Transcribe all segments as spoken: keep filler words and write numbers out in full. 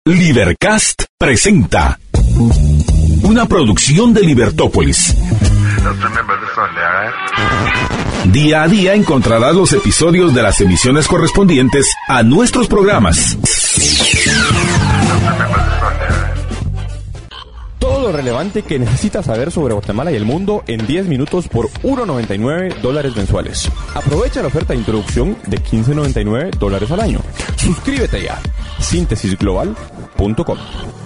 Libercast presenta una producción de Libertópolis. Día a día encontrarás los episodios de las emisiones correspondientes a nuestros programas. Todo lo relevante que necesitas saber sobre Guatemala y el mundo en diez minutos por uno noventa y nueve dólares mensuales. Aprovecha la oferta de introducción de quince noventa y nueve dólares al año. Suscríbete ya. síntesis global punto com.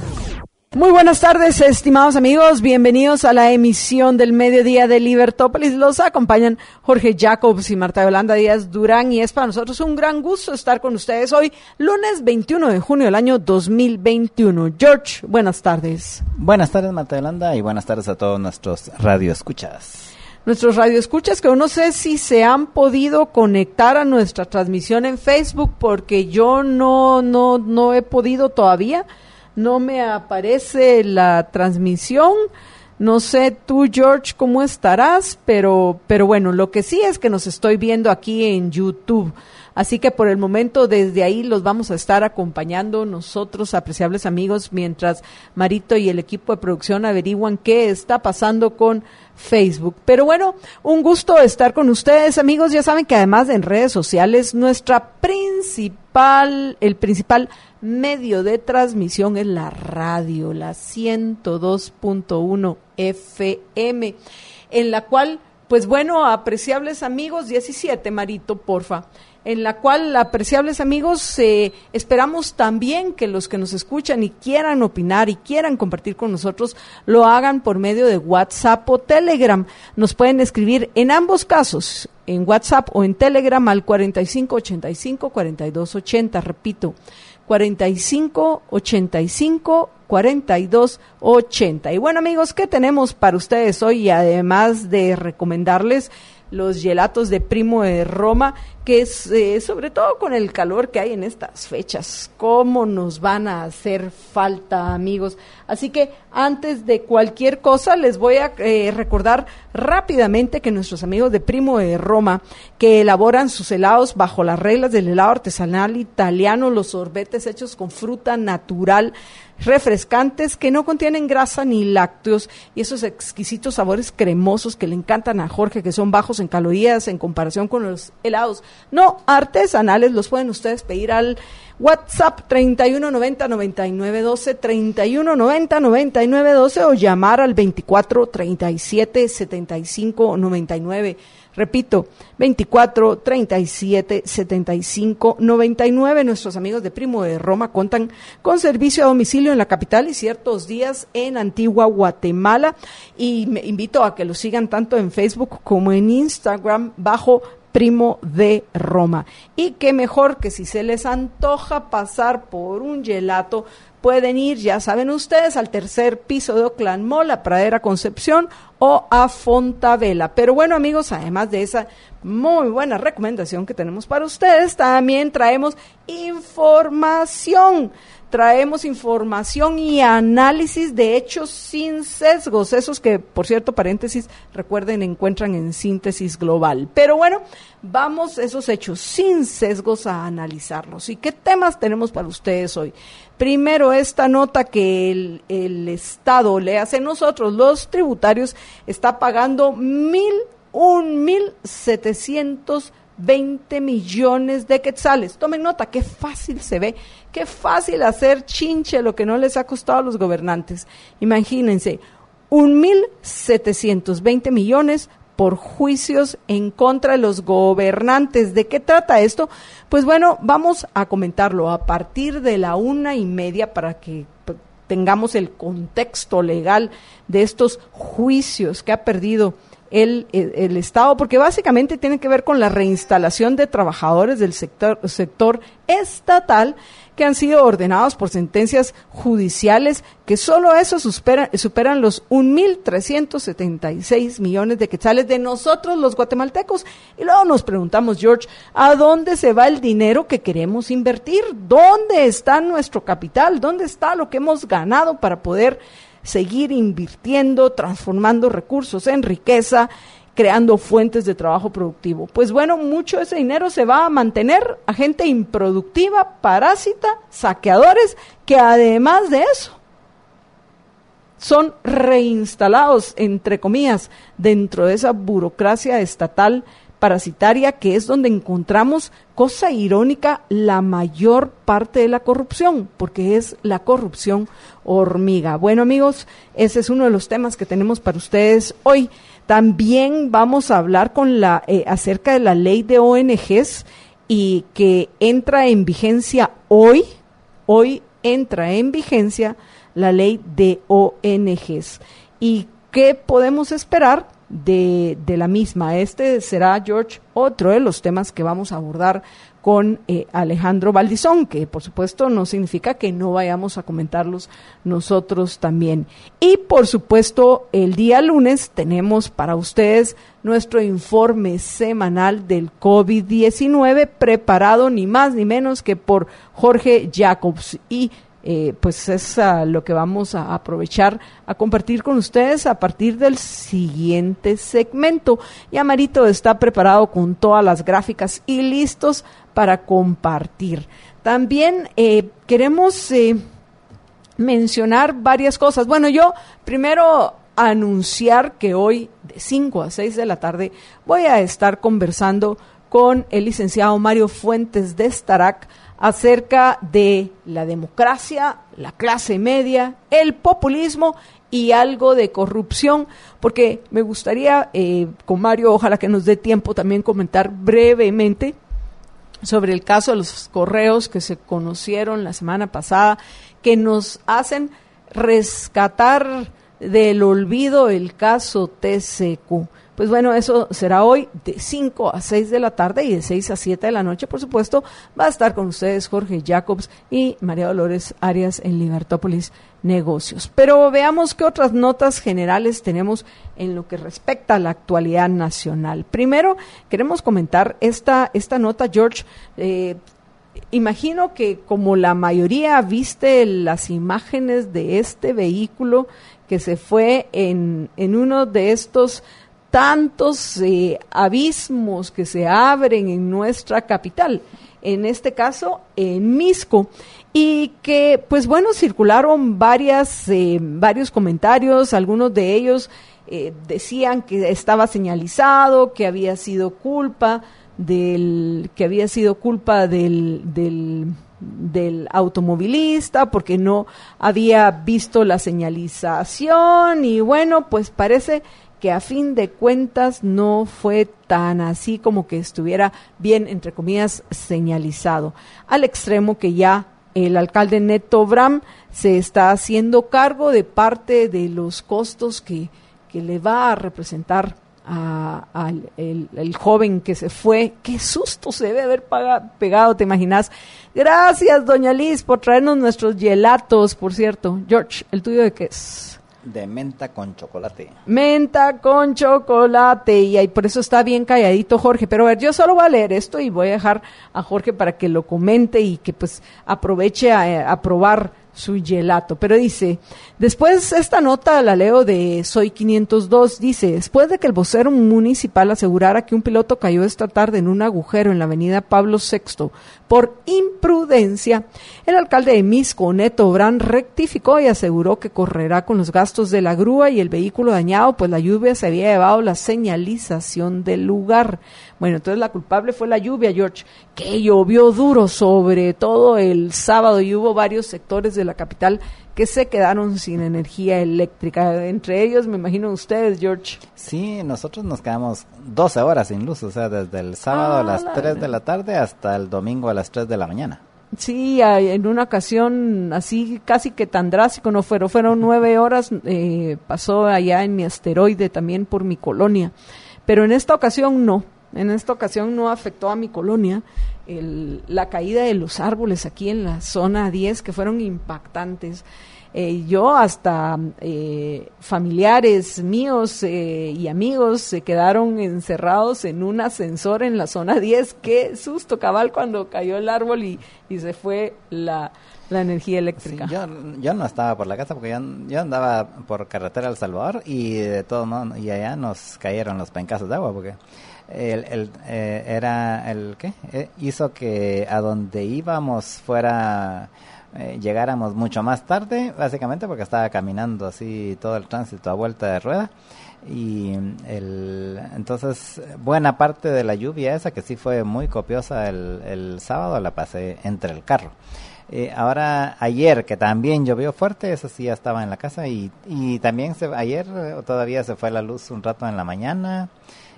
Muy buenas tardes, estimados amigos. Bienvenidos a la emisión del mediodía de Libertópolis. Los acompañan Jorge Jacobs y Marta Yolanda Díaz Durán, y es para nosotros un gran gusto estar con ustedes hoy, lunes veintiuno de junio del año dos mil veintiuno. George, buenas tardes. Buenas tardes, Marta Yolanda, y buenas tardes a todos nuestros radioescuchas. Nuestros radioescuchas, que no sé si se han podido conectar a nuestra transmisión en Facebook, porque yo no, no, no he podido todavía. No me aparece la transmisión. No sé tú, George, cómo estarás, pero, pero bueno, lo que sí es que nos estoy viendo aquí en YouTube. Así que por el momento desde ahí los vamos a estar acompañando nosotros, apreciables amigos, mientras Marito y el equipo de producción averiguan qué está pasando con Facebook. Pero bueno, un gusto estar con ustedes, amigos. Ya saben que además en redes sociales nuestra principal, el principal medio de transmisión es la radio, la ciento dos punto uno F M, en la cual, pues bueno, apreciables amigos, diecisiete, Marito, porfa, en la cual, apreciables amigos, eh, esperamos también que los que nos escuchan y quieran opinar y quieran compartir con nosotros, lo hagan por medio de WhatsApp o Telegram. Nos pueden escribir en ambos casos, en WhatsApp o en Telegram, al cuarenta y cinco ochenta y cinco cuarenta y dos ochenta, repito, cuarenta y cinco ochenta y cinco cuarenta y dos ochenta. Y bueno, amigos, ¿qué tenemos para ustedes hoy? Y además de recomendarles los gelatos de Primo de Roma, que es eh, sobre todo con el calor que hay en estas fechas, cómo nos van a hacer falta, amigos. Así que antes de cualquier cosa les voy a eh, recordar rápidamente que nuestros amigos de Primo de Roma, que elaboran sus helados bajo las reglas del helado artesanal italiano, los sorbetes hechos con fruta natural, refrescantes, que no contienen grasa ni lácteos, y esos exquisitos sabores cremosos que le encantan a Jorge, que son bajos en calorías en comparación con los helados no artesanales, los pueden ustedes pedir al WhatsApp treinta y uno noventa noventa y nueve doce, treinta y uno noventa noventa y nueve doce, o llamar al veinticuatro treinta y siete setenta y cinco noventa y nueve. Repito, veinticuatro treinta y siete setenta y cinco noventa y nueve. Nuestros amigos de Primo de Roma cuentan con servicio a domicilio en la capital y ciertos días en Antigua Guatemala, y me invito a que los sigan tanto en Facebook como en Instagram bajo Primo de Roma. Y qué mejor que si se les antoja pasar por un gelato, pueden ir, ya saben ustedes, al tercer piso de Oakland Mall, a Pradera Concepción o a Fontavela. Pero bueno, amigos, además de esa muy buena recomendación que tenemos para ustedes, también traemos información. Traemos información y análisis de hechos sin sesgos, esos que, por cierto, paréntesis, recuerden, encuentran en Síntesis Global. Pero bueno, vamos esos hechos sin sesgos a analizarlos. ¿Y qué temas tenemos para ustedes hoy? Primero, esta nota que el, el Estado le hace a nosotros, los tributarios, está pagando mil, un mil setecientos veinte millones de quetzales. Tomen nota, qué fácil se ve, qué fácil hacer chinche lo que no les ha costado a los gobernantes. Imagínense, un mil setecientos veinte millones por juicios en contra de los gobernantes. ¿De qué trata esto? Pues bueno, vamos a comentarlo a partir de la una y media para que tengamos el contexto legal de estos juicios que ha perdido El, el, el Estado, porque básicamente tiene que ver con la reinstalación de trabajadores del sector, sector estatal que han sido ordenados por sentencias judiciales que solo eso supera, superan los un mil trescientos setenta y seis millones de quetzales de nosotros los guatemaltecos. Y luego nos preguntamos, George, ¿a dónde se va el dinero que queremos invertir? ¿Dónde está nuestro capital? ¿Dónde está lo que hemos ganado para poder seguir invirtiendo, transformando recursos en riqueza creando fuentes de trabajo productivo. Pues bueno, mucho de ese dinero se va a mantener a gente improductiva, parásita, saqueadores, que además de eso son reinstalados, entre comillas, dentro de esa burocracia estatal parasitaria, que es donde encontramos, cosa irónica, la mayor parte de la corrupción, porque es la corrupción hormiga. Bueno, amigos, ese es uno de los temas que tenemos para ustedes hoy. También vamos a hablar con la eh, acerca de la ley de O N Ges, y que entra en vigencia hoy, hoy entra en vigencia la ley de O N Ges. ¿Y qué podemos esperar de, de la misma? Este será, George, otro de los temas que vamos a abordar con eh, Alejandro Valdizón, que por supuesto no significa que no vayamos a comentarlos nosotros también. Y por supuesto, el día lunes tenemos para ustedes nuestro informe semanal del COVID diecinueve, preparado ni más ni menos que por Jorge Jacobs. Y Eh, pues es uh, lo que vamos a aprovechar a compartir con ustedes a partir del siguiente segmento. Y Amarito está preparado con todas las gráficas y listos para compartir. También eh, queremos eh, mencionar varias cosas. Bueno, yo primero anunciar que hoy de cinco a seis de la tarde voy a estar conversando con el licenciado Mario Fuentes de Starac acerca de la democracia, la clase media, el populismo y algo de corrupción, porque me gustaría eh, con Mario, ojalá que nos dé tiempo también comentar brevemente sobre el caso de los correos que se conocieron la semana pasada, que nos hacen rescatar del olvido el caso T C Q. Pues bueno, eso será hoy de cinco a seis de la tarde, y de seis a siete de la noche, por supuesto, va a estar con ustedes Jorge Jacobs y María Dolores Arias en Libertópolis Negocios. Pero veamos qué otras notas generales tenemos en lo que respecta a la actualidad nacional. Primero, queremos comentar esta, esta nota, George. Eh, imagino que como la mayoría viste las imágenes de este vehículo que se fue en, en uno de estos tantos eh, abismos que se abren en nuestra capital, en este caso en Misco, y que pues bueno, circularon varias, eh, varios comentarios. Algunos de ellos eh, decían que estaba señalizado, que había sido culpa del, que había sido culpa del, del del automovilista porque no había visto la señalización, y bueno, pues parece que a fin de cuentas no fue tan así, como que estuviera bien, entre comillas, señalizado, al extremo que ya el alcalde Neto Bram se está haciendo cargo de parte de los costos que, que le va a representar a, a el, el joven que se fue. Qué susto se debe haber paga, pegado, ¿te imaginas? Gracias, doña Liz, por traernos nuestros gelatos. Por cierto, George, ¿el tuyo de qué es? De menta con chocolate. Menta con chocolate, y ahí por eso está bien calladito Jorge. Pero a ver, yo solo voy a leer esto y voy a dejar a Jorge para que lo comente y que pues aproveche a, a probar su gelato. Pero dice, después esta nota la leo de Soy quinientos dos, dice, después de que el vocero municipal asegurara que un piloto cayó esta tarde en un agujero en la avenida Pablo sexto por imprudencia, el alcalde de Misco, Neto Bram, rectificó y aseguró que correrá con los gastos de la grúa y el vehículo dañado, pues la lluvia se había llevado la señalización del lugar. Bueno, entonces la culpable fue la lluvia, George, que llovió duro sobre todo el sábado, y hubo varios sectores de la capital que se quedaron sin energía eléctrica. Entre ellos, me imagino ustedes, George. Sí, nosotros nos quedamos doce horas sin luz, o sea, desde el sábado ah, a las la... tres de la tarde hasta el domingo a las tres de la mañana. Sí, en una ocasión así casi que tan drástico no fueron, fueron nueve horas, eh, pasó allá en mi asteroide, también por mi colonia, pero en esta ocasión no. En esta ocasión no afectó a mi colonia el, la caída de los árboles aquí en la zona diez, que fueron impactantes. Eh, yo hasta eh, familiares míos eh, y amigos se quedaron encerrados en un ascensor en la zona diez. Qué susto, cabal, cuando cayó el árbol y, y se fue la, la energía eléctrica. Sí, yo, yo no estaba por la casa porque yo, yo andaba por carretera a El Salvador y de todo modo, y allá nos cayeron los pencazos de agua porque el, el, eh, era el ¿qué? Eh, hizo que a donde íbamos fuera eh, llegáramos mucho más tarde, básicamente porque estaba caminando así todo el tránsito a vuelta de rueda. Y el, entonces buena parte de la lluvia esa, que sí fue muy copiosa el, el sábado, la pasé entre el carro. Eh, ahora ayer, que también llovió fuerte, eso sí ya estaba en la casa, y, y también se, ayer eh, todavía se fue la luz un rato en la mañana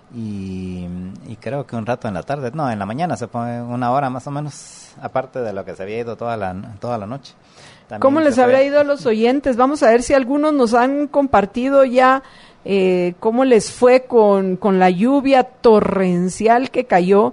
y, y creo que un rato en la tarde, no, en la mañana se fue una hora más o menos, aparte de lo que se había ido toda la, toda la noche. También ¿Cómo les fue... habrá ido a los oyentes? Vamos a ver si algunos nos han compartido ya eh, cómo les fue con, con la lluvia torrencial que cayó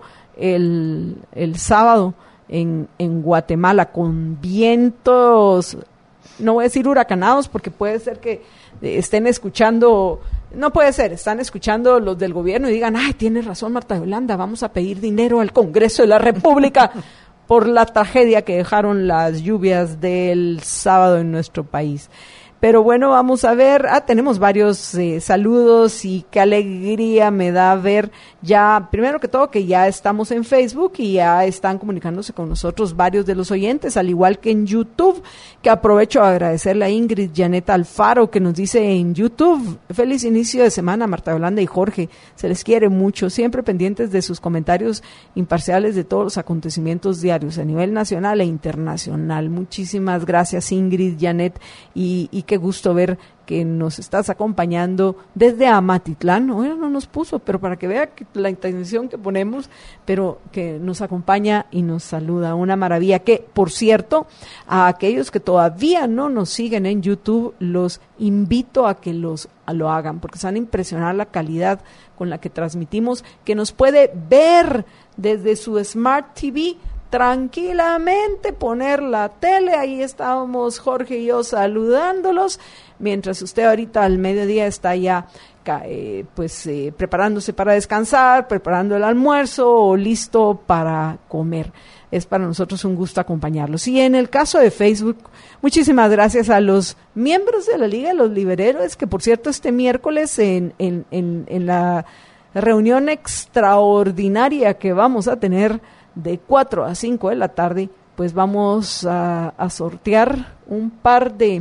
el, el sábado en, en Guatemala, con vientos, no voy a decir huracanados, porque puede ser que estén escuchando, no puede ser, están escuchando los del gobierno y digan, ay, tienes razón Marta Yolanda, vamos a pedir dinero al Congreso de la República por la tragedia que dejaron las lluvias del sábado en nuestro país. Pero bueno, vamos a ver, ah, tenemos varios eh, saludos y qué alegría me da ver ya, primero que todo, que ya estamos en Facebook y ya están comunicándose con nosotros varios de los oyentes, al igual que en YouTube, que aprovecho a agradecerle a Ingrid Janet Alfaro, que nos dice en YouTube, feliz inicio de semana Marta Yolanda y Jorge, se les quiere mucho, siempre pendientes de sus comentarios imparciales de todos los acontecimientos diarios a nivel nacional e internacional. Muchísimas gracias Ingrid Janet, y, y qué gusto ver que nos estás acompañando desde Amatitlán. Hoy no nos puso, pero para que vea que la intención que ponemos, pero que nos acompaña y nos saluda. Una maravilla. Que, por cierto, a aquellos que todavía no nos siguen en YouTube, los invito a que los a lo hagan, porque se van a impresionar la calidad con la que transmitimos, que nos puede ver desde su Smart T V, tranquilamente poner la tele, ahí estábamos Jorge y yo saludándolos, mientras usted ahorita al mediodía está ya eh, pues eh, preparándose para descansar, preparando el almuerzo o listo para comer. Es para nosotros un gusto acompañarlos. Y en el caso de Facebook, muchísimas gracias a los miembros de la Liga de los Liberhéroes, que por cierto este miércoles en, en, en, en la reunión extraordinaria que vamos a tener de cuatro a cinco de la tarde, pues vamos a, a sortear un par de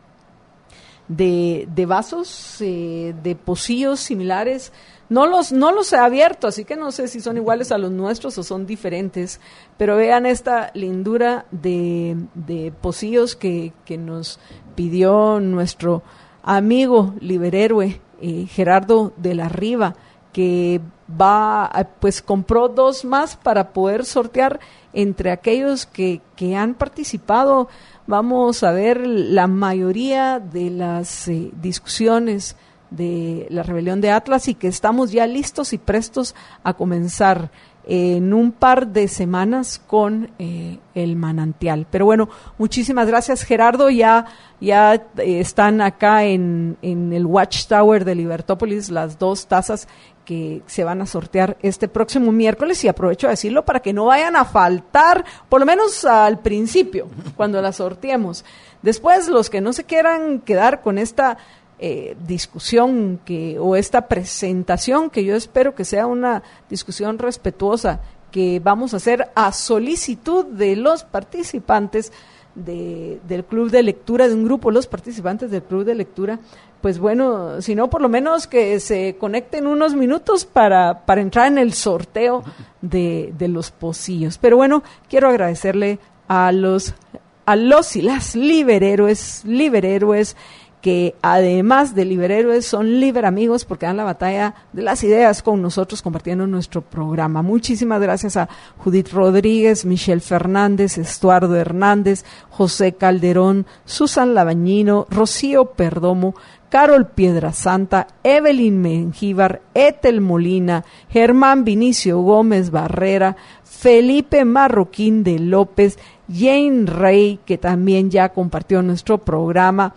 de, de vasos, eh, de pocillos similares. No los, no los he abierto, así que no sé si son iguales a los nuestros o son diferentes, pero vean esta lindura de, de pocillos que, que nos pidió nuestro amigo liberhéroe eh, Gerardo de la Riva, que va, pues compró dos más para poder sortear entre aquellos que, que han participado. Vamos a ver la mayoría de las eh, discusiones de la rebelión de Atlas, y que estamos ya listos y prestos a comenzar en un par de semanas con eh, el manantial. Pero bueno, muchísimas gracias Gerardo, ya, ya eh, están acá en, en el Watchtower de Libertópolis las dos tazas que se van a sortear este próximo miércoles, y aprovecho a decirlo para que no vayan a faltar, por lo menos al principio, cuando las sorteemos. Después, los que no se quieran quedar con esta eh, discusión que o esta presentación, que yo espero que sea una discusión respetuosa, que vamos a hacer a solicitud de los participantes de, del club de lectura, de un grupo, los participantes del club de lectura, pues bueno, si no, por lo menos que se conecten unos minutos para, para entrar en el sorteo de, de los pocillos. Pero bueno, quiero agradecerle a los, a los y las liberhéroes, liberhéroes, que además de liberhéroes son liberamigos, porque dan la batalla de las ideas con nosotros compartiendo nuestro programa. Muchísimas gracias a Judith Rodríguez, Michelle Fernández, Estuardo Hernández, José Calderón, Susan Labañino, Rocío Perdomo, Carol Piedrasanta, Evelyn Mengíbar, Ethel Molina, Germán Vinicio Gómez Barrera, Felipe Marroquín de López, Jane Rey, que también ya compartió nuestro programa,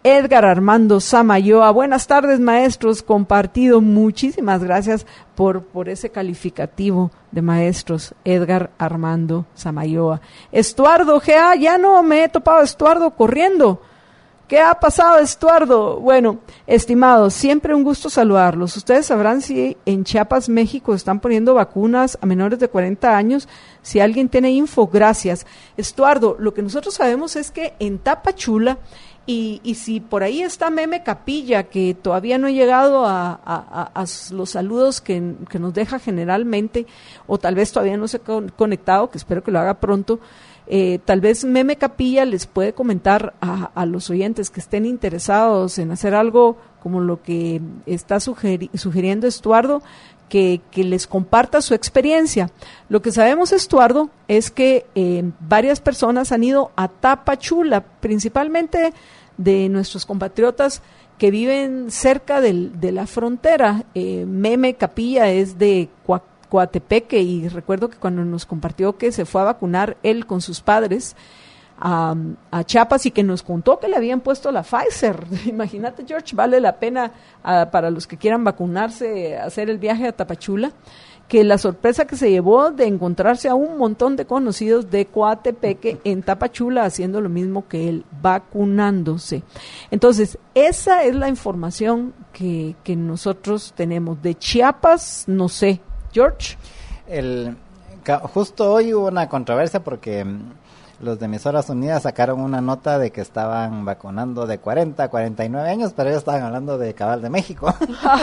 Edgar Armando Samayoa. Buenas tardes, maestros, compartido. Muchísimas gracias por, por ese calificativo de maestros, Edgar Armando Samayoa. Estuardo G A, ya no me he topado a Estuardo corriendo. ¿Qué ha pasado, Estuardo? Bueno, estimados, siempre un gusto saludarlos. Ustedes sabrán si en Chiapas, México, están poniendo vacunas a menores de cuarenta años. Si alguien tiene info, gracias. Estuardo, lo que nosotros sabemos es que en Tapachula, y, y si por ahí está Meme Capilla, que todavía no ha llegado a, a, a, a los saludos que, que nos deja generalmente, o tal vez todavía no se ha conectado, que espero que lo haga pronto. Eh, tal vez Meme Capilla les puede comentar a, a los oyentes que estén interesados en hacer algo como lo que está sugeri- sugiriendo Estuardo, que, que les comparta su experiencia. Lo que sabemos, Estuardo, es que eh, varias personas han ido a Tapachula, principalmente de nuestros compatriotas que viven cerca del, de la frontera. eh, Meme Capilla es de Coac Coatepeque, y recuerdo que cuando nos compartió que se fue a vacunar él con sus padres a, a Chiapas y que nos contó que le habían puesto la Pfizer. Imagínate, George, vale la pena a, para los que quieran vacunarse hacer el viaje a Tapachula, que la sorpresa que se llevó de encontrarse a un montón de conocidos de Coatepeque en Tapachula haciendo lo mismo que él, vacunándose. Entonces, esa es la información que, que nosotros tenemos. De Chiapas, no sé. George. El, justo hoy hubo una controversia porque los de Emisoras Unidas sacaron una nota de que estaban vacunando de cuarenta a cuarenta y nueve años, pero ellos estaban hablando de cabal de México.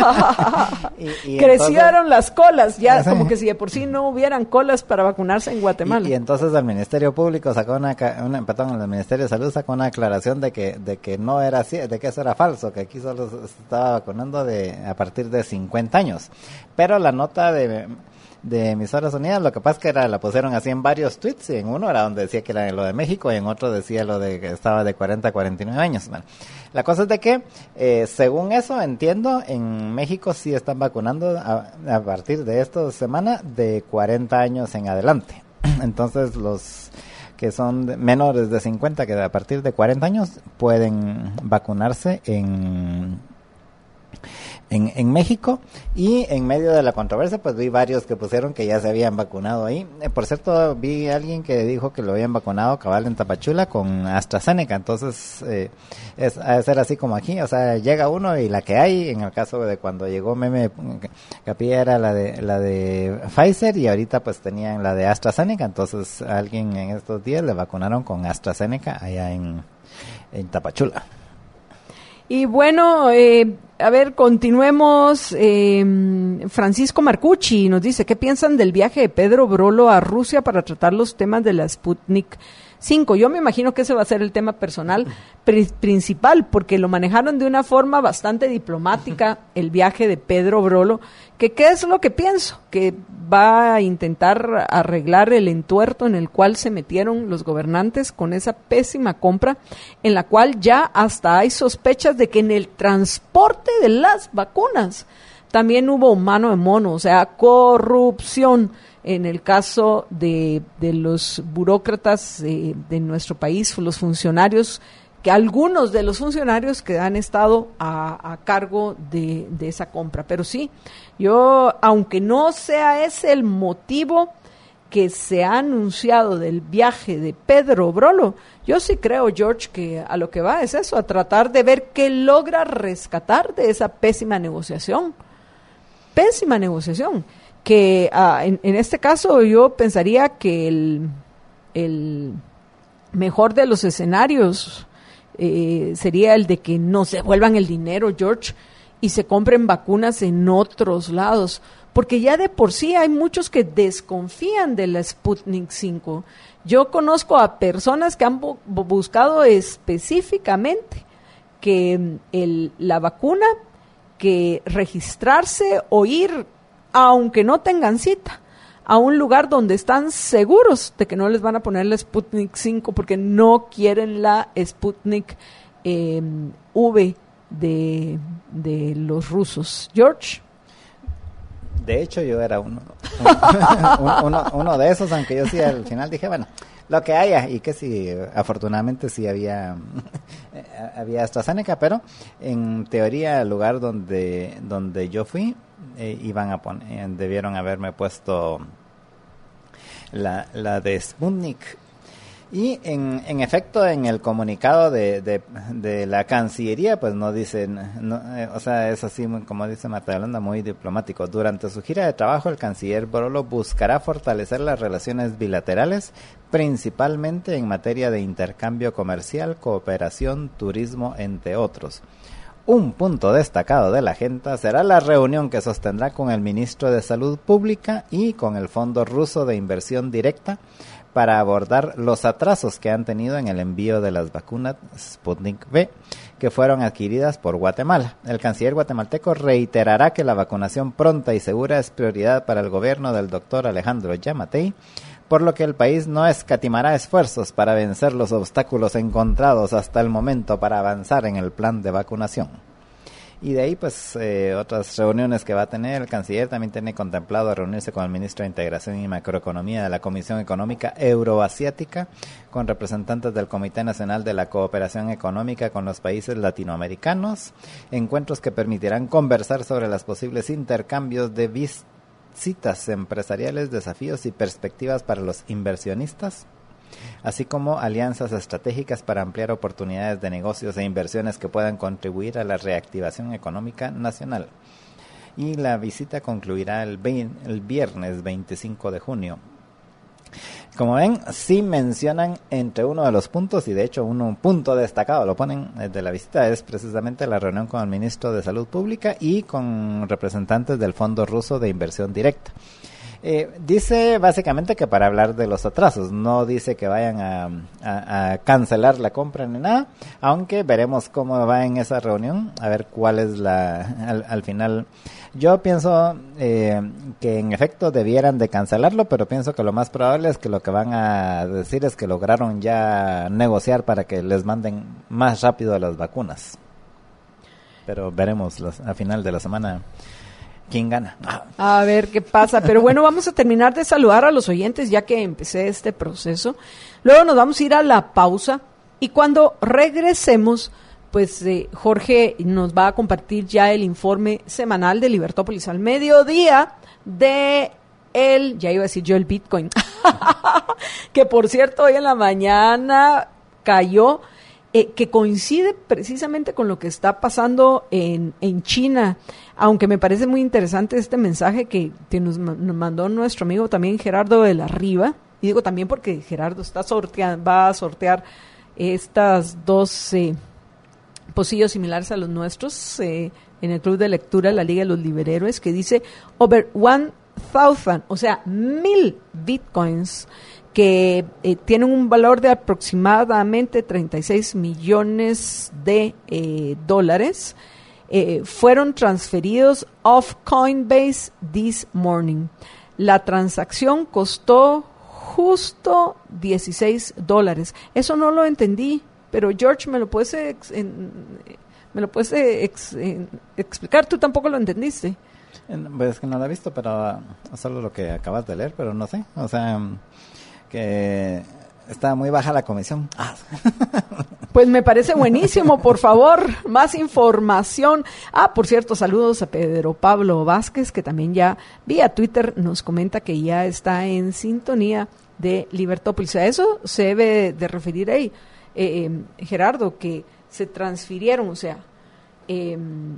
y, y Crecieron entonces, las colas, ya como que si de por sí no hubieran colas para vacunarse en Guatemala. Y, y entonces el Ministerio Público sacó una, una perdón, el Ministerio de Salud sacó una aclaración de que de que no era así, de que eso era falso, que aquí solo se estaba vacunando de a partir de cincuenta años. Pero la nota de de Emisoras Unidas, lo que pasa es que era, la pusieron así en varios tweets, y en uno era donde decía que era lo de México y en otro decía lo de que estaba de cuarenta a cuarenta y nueve años. Bueno, la cosa es de que, eh, según eso entiendo, en México sí están vacunando a, a partir de esta semana de cuarenta años en adelante. Entonces los que son de, menores de cincuenta, que a partir de cuarenta años pueden vacunarse en En, en México. Y en medio de la controversia pues vi varios que pusieron que ya se habían vacunado ahí. Eh, por cierto, vi a alguien que dijo que lo habían vacunado cabal en Tapachula con AstraZeneca. Entonces eh, es a ser así como aquí, o sea, llega uno y la que hay. En el caso de cuando llegó Meme Capilla era la de la de Pfizer, y ahorita pues tenían la de AstraZeneca. Entonces a alguien en estos días le vacunaron con AstraZeneca allá en, en Tapachula. Y bueno, eh, a ver, continuemos. Eh, Francisco Marcucci nos dice, ¿qué piensan del viaje de Pedro Brolo a Rusia para tratar los temas de la Sputnik cinco? Yo me imagino que ese va a ser el tema personal pri- principal, porque lo manejaron de una forma bastante diplomática el viaje de Pedro Brolo, que qué es lo que pienso, que va a intentar arreglar el entuerto en el cual se metieron los gobernantes con esa pésima compra, en la cual ya hasta hay sospechas de que en el transporte de las vacunas también hubo mano de mono, o sea, corrupción. En el caso de, de los burócratas eh, de nuestro país, los funcionarios, que algunos de los funcionarios que han estado a, a cargo de, de esa compra. Pero sí, yo, aunque no sea ese el motivo que se ha anunciado del viaje de Pedro Brolo, yo sí creo, George, que a lo que va es eso, a tratar de ver qué logra rescatar de esa pésima negociación. Pésima negociación. Que uh, en, en este caso yo pensaría que el, el mejor de los escenarios eh, sería el de que no se devuelvan el dinero, George, y se compren vacunas en otros lados, porque ya de por sí hay muchos que desconfían de la Sputnik cinco. Yo conozco a personas que han bu- buscado específicamente que el, la vacuna, que registrarse o ir, aunque no tengan cita, a un lugar donde están seguros de que no les van a poner la Sputnik cinco porque no quieren la Sputnik eh, V de, de los rusos. George. De hecho, yo era uno, uno, uno, uno de esos, aunque yo sí al final dije, bueno, lo que haya, y que sí, afortunadamente sí había había AstraZeneca, pero en teoría el lugar donde donde yo fui eh, iban a poner, debieron haberme puesto la, la de Sputnik. Y en, en efecto, en el comunicado de, de, de la Cancillería, pues no dicen, no, eh, o sea, es así, como dice Marta Yolanda, muy diplomático. Durante su gira de trabajo, el canciller Borolo buscará fortalecer las relaciones bilaterales, principalmente en materia de intercambio comercial, cooperación, turismo, entre otros. Un punto destacado de la agenda será la reunión que sostendrá con el ministro de Salud Pública y con el Fondo Ruso de Inversión Directa, para abordar los atrasos que han tenido en el envío de las vacunas Sputnik V que fueron adquiridas por Guatemala. El canciller guatemalteco reiterará que la vacunación pronta y segura es prioridad para el gobierno del doctor Alejandro Yamatei, por lo que el país no escatimará esfuerzos para vencer los obstáculos encontrados hasta el momento para avanzar en el plan de vacunación. Y de ahí, pues, eh, otras reuniones que va a tener. El canciller también tiene contemplado reunirse con el ministro de Integración y Macroeconomía de la Comisión Económica Euroasiática, con representantes del Comité Nacional de la Cooperación Económica con los países latinoamericanos, encuentros que permitirán conversar sobre los posibles intercambios de visitas empresariales, desafíos y perspectivas para los inversionistas, así como alianzas estratégicas para ampliar oportunidades de negocios e inversiones que puedan contribuir a la reactivación económica nacional. Y la visita concluirá el, veinte, el viernes veinticinco de junio. Como ven, sí mencionan entre uno de los puntos, y de hecho uno, un punto destacado lo ponen de la visita, es precisamente la reunión con el ministro de Salud Pública y con representantes del Fondo Ruso de Inversión Directa. Eh, dice básicamente que para hablar de los atrasos, no dice que vayan a, a, a cancelar la compra ni nada, aunque veremos cómo va en esa reunión, a ver cuál es la, al, al final. Yo pienso eh, que en efecto debieran de cancelarlo, pero pienso que lo más probable es que lo que van a decir es que lograron ya negociar para que les manden más rápido las vacunas. Pero veremos los, a final de la semana quién gana. A ver qué pasa. Pero bueno, vamos a terminar de saludar a los oyentes ya que empecé este proceso. Luego nos vamos a ir a la pausa y cuando regresemos, pues eh, Jorge nos va a compartir ya el informe semanal de Libertópolis al mediodía de el, ya iba a decir yo el Bitcoin, que por cierto hoy en la mañana cayó, eh, que coincide precisamente con lo que está pasando en, en China, aunque me parece muy interesante este mensaje que, que nos, nos mandó nuestro amigo también Gerardo de la Riva, y digo también porque Gerardo está sorteando, va a sortear estas dos eh, pocillos similares a los nuestros eh, en el Club de Lectura de la Liga de los Liberhéroes, que dice over one thousand, o sea, mil bitcoins, que eh, tienen un valor de aproximadamente treinta y seis millones de eh, dólares, eh, fueron transferidos off Coinbase this morning. La transacción costó justo dieciséis dólares. Eso no lo entendí, pero George, ¿me lo puedes, ex, en, me lo puedes ex, en, explicar? ¿Tú tampoco lo entendiste? Pues es que no lo he visto, pero uh, solo lo que acabas de leer, pero no sé. O sea, um, que está muy baja la comisión. Ah. Pues me parece buenísimo, por favor, más información. Ah, por cierto, saludos a Pedro Pablo Vázquez, que también ya vía Twitter nos comenta que ya está en sintonía de Libertópolis. A eso se debe de referir ahí, eh, eh, Gerardo, que se transfirieron, o sea, eh,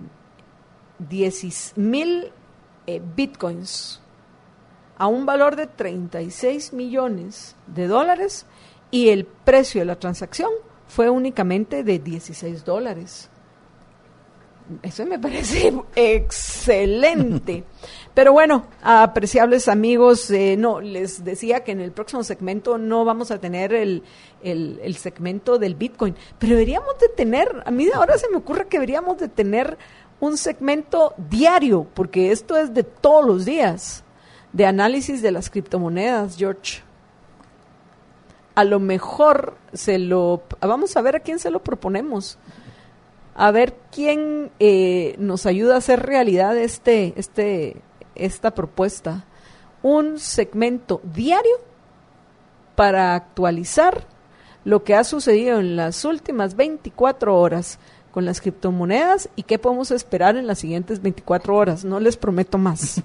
diez mil eh, bitcoins a un valor de treinta y seis millones de dólares y el precio de la transacción fue únicamente de dieciséis dólares. Eso me parece excelente. Pero bueno, apreciables amigos, eh, no, les decía que en el próximo segmento no vamos a tener el, el, el segmento del Bitcoin, pero deberíamos de tener, a mí ahora se me ocurre que deberíamos de tener un segmento diario, porque esto es de todos los días, de análisis de las criptomonedas, George. A lo mejor se lo, vamos a ver a quién se lo proponemos, a ver quién eh, nos ayuda a hacer realidad este, este, esta propuesta. Un segmento diario para actualizar lo que ha sucedido en las últimas veinticuatro horas con las criptomonedas y qué podemos esperar en las siguientes veinticuatro horas. No les prometo más.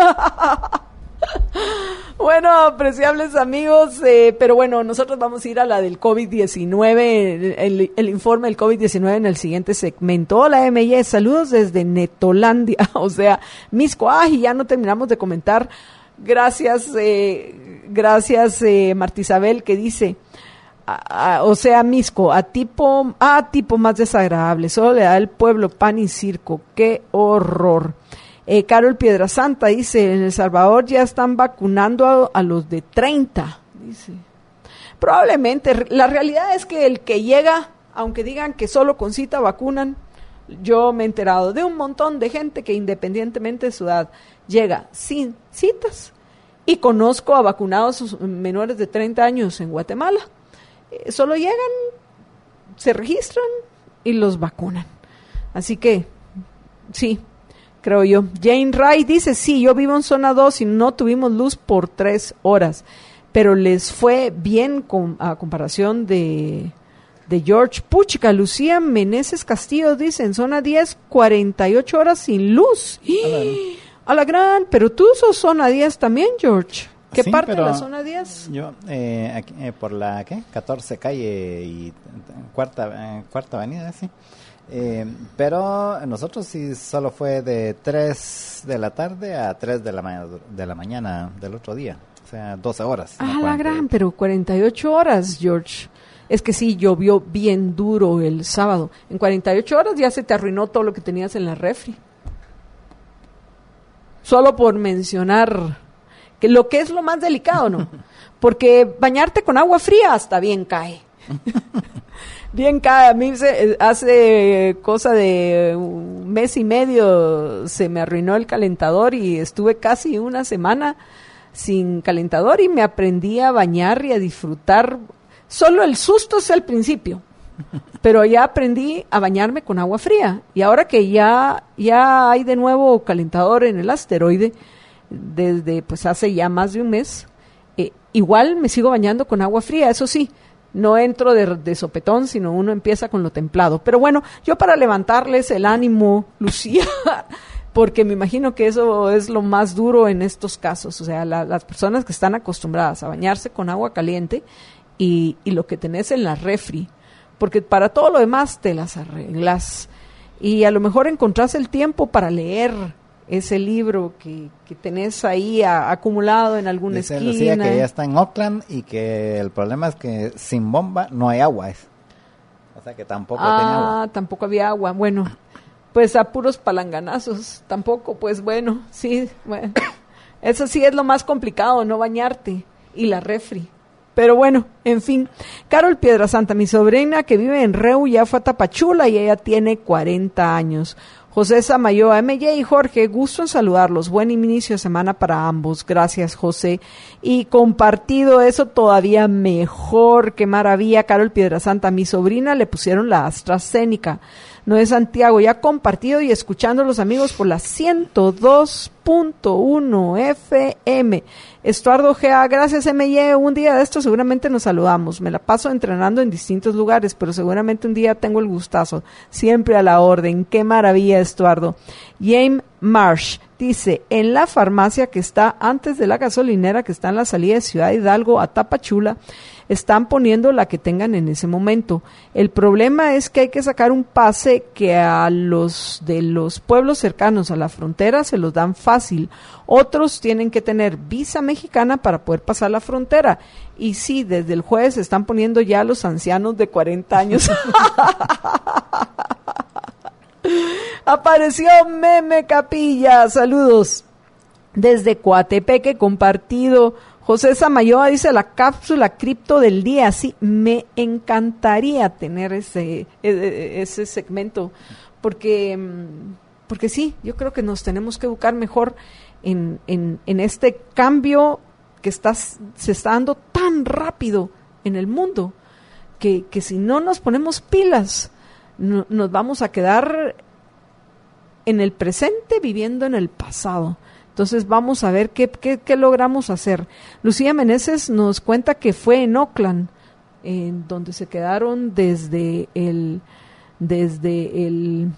Bueno, apreciables amigos, eh, pero bueno, nosotros vamos a ir a la del COVID diecinueve, el, el, el informe del COVID diecinueve en el siguiente segmento. Hola M Y, saludos desde Netolandia, o sea, Misco. Ah, y ya no terminamos de comentar. Gracias, eh, gracias eh, Martisabel, que dice, a, a, o sea, Misco, a tipo, a tipo más desagradable, solo le da el pueblo pan y circo, qué horror. Eh, Carol Piedrasanta dice, en El Salvador ya están vacunando a, a los de treinta, dice. Probablemente, la realidad es que el que llega, aunque digan que solo con cita vacunan, yo me he enterado de un montón de gente que independientemente de su edad, llega sin citas, y conozco a vacunados menores de treinta años en Guatemala. Eh, solo llegan, se registran y los vacunan. Así que, sí, creo yo. Jane Wright dice, sí, yo vivo en zona dos y no tuvimos luz por tres horas, pero les fue bien con, a comparación de, de George. Puchica, Lucía Meneses Castillo dice, en zona diez, cuarenta y ocho horas sin luz. ¡Y! A la gran, pero tú sos zona diez también, George. ¿Qué sí, parte de la zona diez? Yo, eh, aquí, eh, por la, ¿qué? catorce calle y cuarta, eh, cuarta avenida, sí. Eh, pero nosotros sí solo fue de tres de la tarde a tres de la, ma- de la mañana del otro día. O sea, doce horas. Ah, no la gran, pero cuarenta y ocho horas, George. Es que sí, llovió bien duro el sábado. En cuarenta y ocho horas ya se te arruinó todo lo que tenías en la refri. Solo por mencionar que lo que es lo más delicado, ¿no? Porque bañarte con agua fría hasta bien cae. Bien cae. A mí se, hace cosa de un mes y medio se me arruinó el calentador y estuve casi una semana sin calentador y me aprendí a bañar y a disfrutar. Solo el susto es el principio, pero ya aprendí a bañarme con agua fría. Y ahora que ya, ya hay de nuevo calentador en el asteroide, desde pues hace ya más de un mes, eh, igual me sigo bañando con agua fría, eso sí, no entro de, de sopetón, sino uno empieza con lo templado. Pero bueno, yo para levantarles el ánimo, Lucía, porque me imagino que eso es lo más duro en estos casos, o sea, la, las personas que están acostumbradas a bañarse con agua caliente y, y lo que tenés en la refri, porque para todo lo demás te las arreglas y a lo mejor encontrás el tiempo para leer ese libro que, que tenés ahí a, acumulado en alguna Dice esquina. Lucía que ella está en Oakland y que el problema es que sin bomba no hay agua. Es. O sea que tampoco ah, tenía agua. Ah, tampoco había agua. Bueno, pues a puros palanganazos. Tampoco, pues bueno, sí. Bueno. Eso sí es lo más complicado, no bañarte. Y la refri. Pero bueno, en fin. Carol Piedrasanta, mi sobrina que vive en Reu, ya fue a Tapachula y ella tiene cuarenta años. José Samayoa, M J y Jorge, gusto en saludarlos. Buen inicio de semana para ambos. Gracias, José. Y compartido eso todavía mejor. Qué maravilla, Carol Piedrasanta. A mi sobrina le pusieron la AstraZeneca. No es Santiago, ya compartido y escuchando a los amigos por la ciento dos punto uno F M. Estuardo G A, gracias M Y, un día de esto seguramente nos saludamos. Me la paso entrenando en distintos lugares, pero seguramente un día tengo el gustazo. Siempre a la orden. Qué maravilla, Estuardo. James Marsh dice, en la farmacia que está antes de la gasolinera que está en la salida de Ciudad Hidalgo a Tapachula, están poniendo la que tengan en ese momento. El problema es que hay que sacar un pase que a los de los pueblos cercanos a la frontera se los dan fácil. Otros tienen que tener visa mexicana para poder pasar la frontera. Y sí, desde el jueves se están poniendo ya los ancianos de cuarenta años. Apareció Meme Capilla, saludos desde Coatepeque, compartido. José Samayoa dice la cápsula cripto del día, sí, me encantaría tener ese ese segmento, porque porque sí, yo creo que nos tenemos que educar mejor en, en, en este cambio que está, se está dando tan rápido en el mundo, que, que si no nos ponemos pilas, no, nos vamos a quedar en el presente viviendo en el pasado. Entonces vamos a ver qué, qué, qué logramos hacer. Lucía Meneses nos cuenta que fue en Oakland, en donde se quedaron desde el, desde el,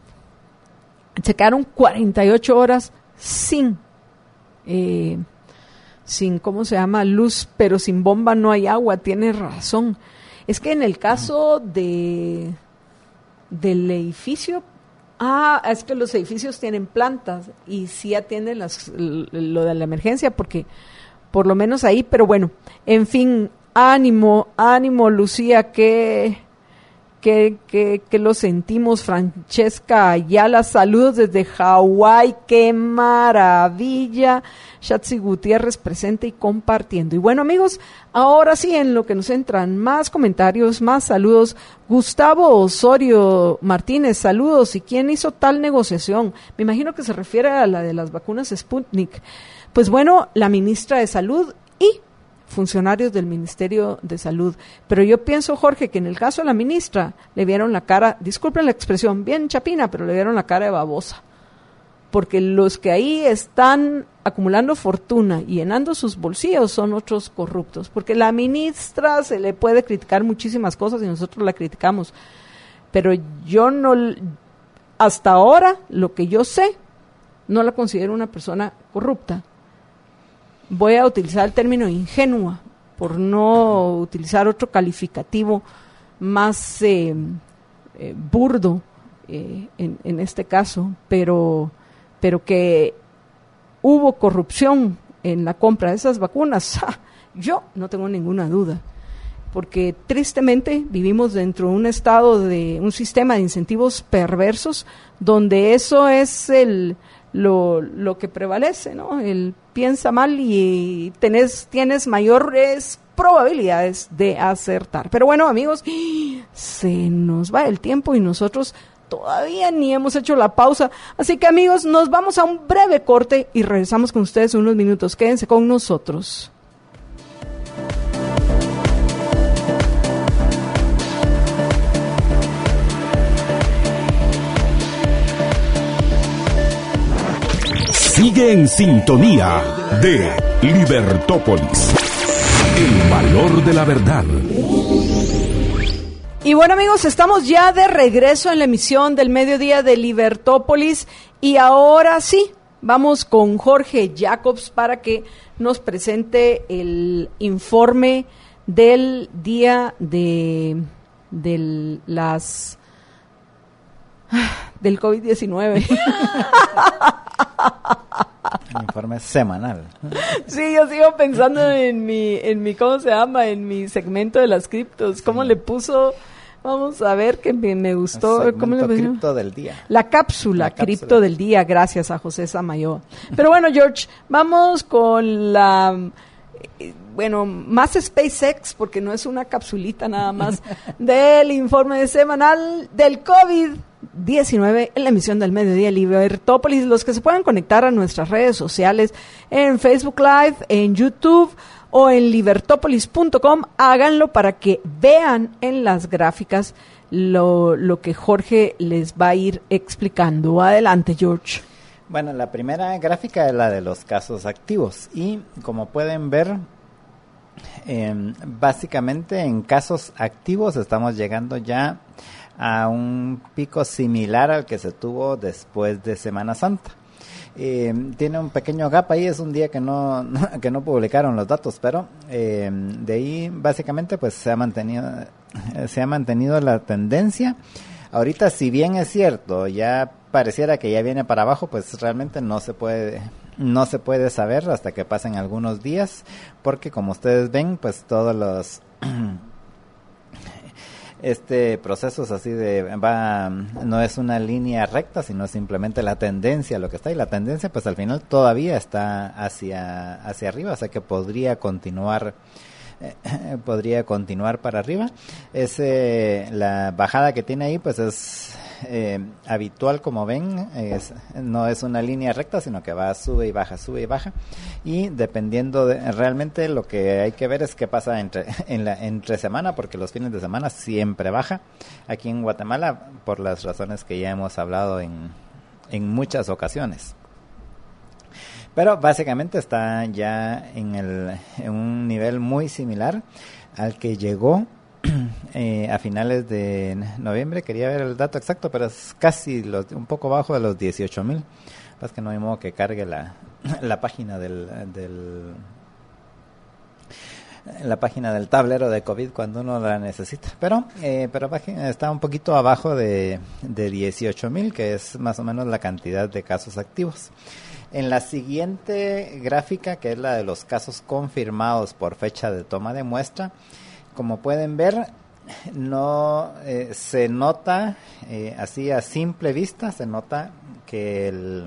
se quedaron cuarenta y ocho horas sin, eh, sin, ¿cómo se llama? Luz, pero sin bomba no hay agua, tiene razón. Es que en el caso de del edificio, ah, es que los edificios tienen plantas y sí atienden las, lo de la emergencia, porque por lo menos ahí, pero bueno, en fin, ánimo, ánimo Lucía, que, que, que, que lo sentimos. Francesca Ayala, saludos desde Hawái, qué maravilla. Shatsi Gutiérrez presente y compartiendo. Y bueno, amigos, ahora sí, en lo que nos entran más comentarios, más saludos. Gustavo Osorio Martínez, saludos. ¿Y quién hizo tal negociación? Me imagino que se refiere a la de las vacunas Sputnik. Pues bueno, la ministra de Salud y funcionarios del Ministerio de Salud. Pero yo pienso, Jorge, que en el caso de la ministra le vieron la cara, disculpen la expresión, bien chapina, pero le vieron la cara de babosa. Porque los que ahí están acumulando fortuna y llenando sus bolsillos son otros corruptos. Porque la ministra se le puede criticar muchísimas cosas y nosotros la criticamos. Pero yo no, hasta ahora, lo que yo sé, no la considero una persona corrupta. Voy a utilizar el término ingenua, por no utilizar otro calificativo más eh, eh, burdo eh, en, en este caso, pero... pero que hubo corrupción en la compra de esas vacunas, ¡ja! Yo no tengo ninguna duda, porque tristemente vivimos dentro de un estado de un sistema de incentivos perversos, donde eso es el lo, lo que prevalece, ¿no? El piensa mal y tenés, tienes mayores probabilidades de acertar. Pero bueno, amigos, se nos va el tiempo y nosotros todavía ni hemos hecho la pausa, así que amigos, nos vamos a un breve corte y regresamos con ustedes en unos minutos. Quédense con nosotros. Sigue en sintonía de Libertópolis, el valor de la verdad. Y bueno, amigos, estamos ya de regreso en la emisión del mediodía de Libertópolis y ahora sí, vamos con Jorge Jacobs para que nos presente el informe del día de, de las del COVID diecinueve. Un informe semanal. Sí, yo sigo pensando en mi, en mi, ¿cómo se llama? En mi segmento de las criptos. ¿Cómo sí le puso? Vamos a ver, que me, me gustó. El ¿Cómo le puso? Cripto del día. La cápsula, la cripto cápsula. del día, gracias a José Samayoa. Pero bueno, George, vamos con la... Bueno, más SpaceX, porque no es una capsulita nada más, del informe semanal del COVID diecinueve en la emisión del mediodía Libertópolis. Los que se puedan conectar a nuestras redes sociales en Facebook Live, en YouTube o en libertópolis punto com, háganlo para que vean en las gráficas lo, lo que Jorge les va a ir explicando. Adelante, George. Bueno, la primera gráfica es la de los casos activos y como pueden ver, eh, básicamente en casos activos estamos llegando ya a un pico similar al que se tuvo después de Semana Santa. Eh, tiene un pequeño gap ahí, es un día que no, no que no publicaron los datos, pero eh, de ahí básicamente pues se ha mantenido se ha mantenido la tendencia. Ahorita, si bien es cierto, ya pareciera que ya viene para abajo, pues realmente no se puede no se puede saber hasta que pasen algunos días, porque como ustedes ven, pues todos los este proceso es así de va no es una línea recta, sino simplemente la tendencia, lo que está, y la tendencia pues al final todavía está hacia hacia arriba, o sea que podría continuar eh, podría continuar para arriba. Ese la bajada que tiene ahí pues es eh, habitual, como ven, es, no es una línea recta, sino que va, sube y baja, sube y baja, y dependiendo de, realmente lo que hay que ver es qué pasa entre, en la, entre semana, porque los fines de semana siempre baja aquí en Guatemala, por las razones que ya hemos hablado en, en muchas ocasiones. Pero básicamente está ya en, el, en un nivel muy similar al que llegó eh, a finales de noviembre. Quería ver el dato exacto, pero es casi los, un poco bajo de los dieciocho mil. Es que no hay modo que cargue la, la página del, del la página del tablero de COVID cuando uno la necesita, pero eh, pero está un poquito abajo de, de dieciocho mil, que es más o menos la cantidad de casos activos. En la siguiente gráfica, que es la de los casos confirmados por fecha de toma de muestra, como pueden ver, no eh, se nota eh, así a simple vista, se nota que el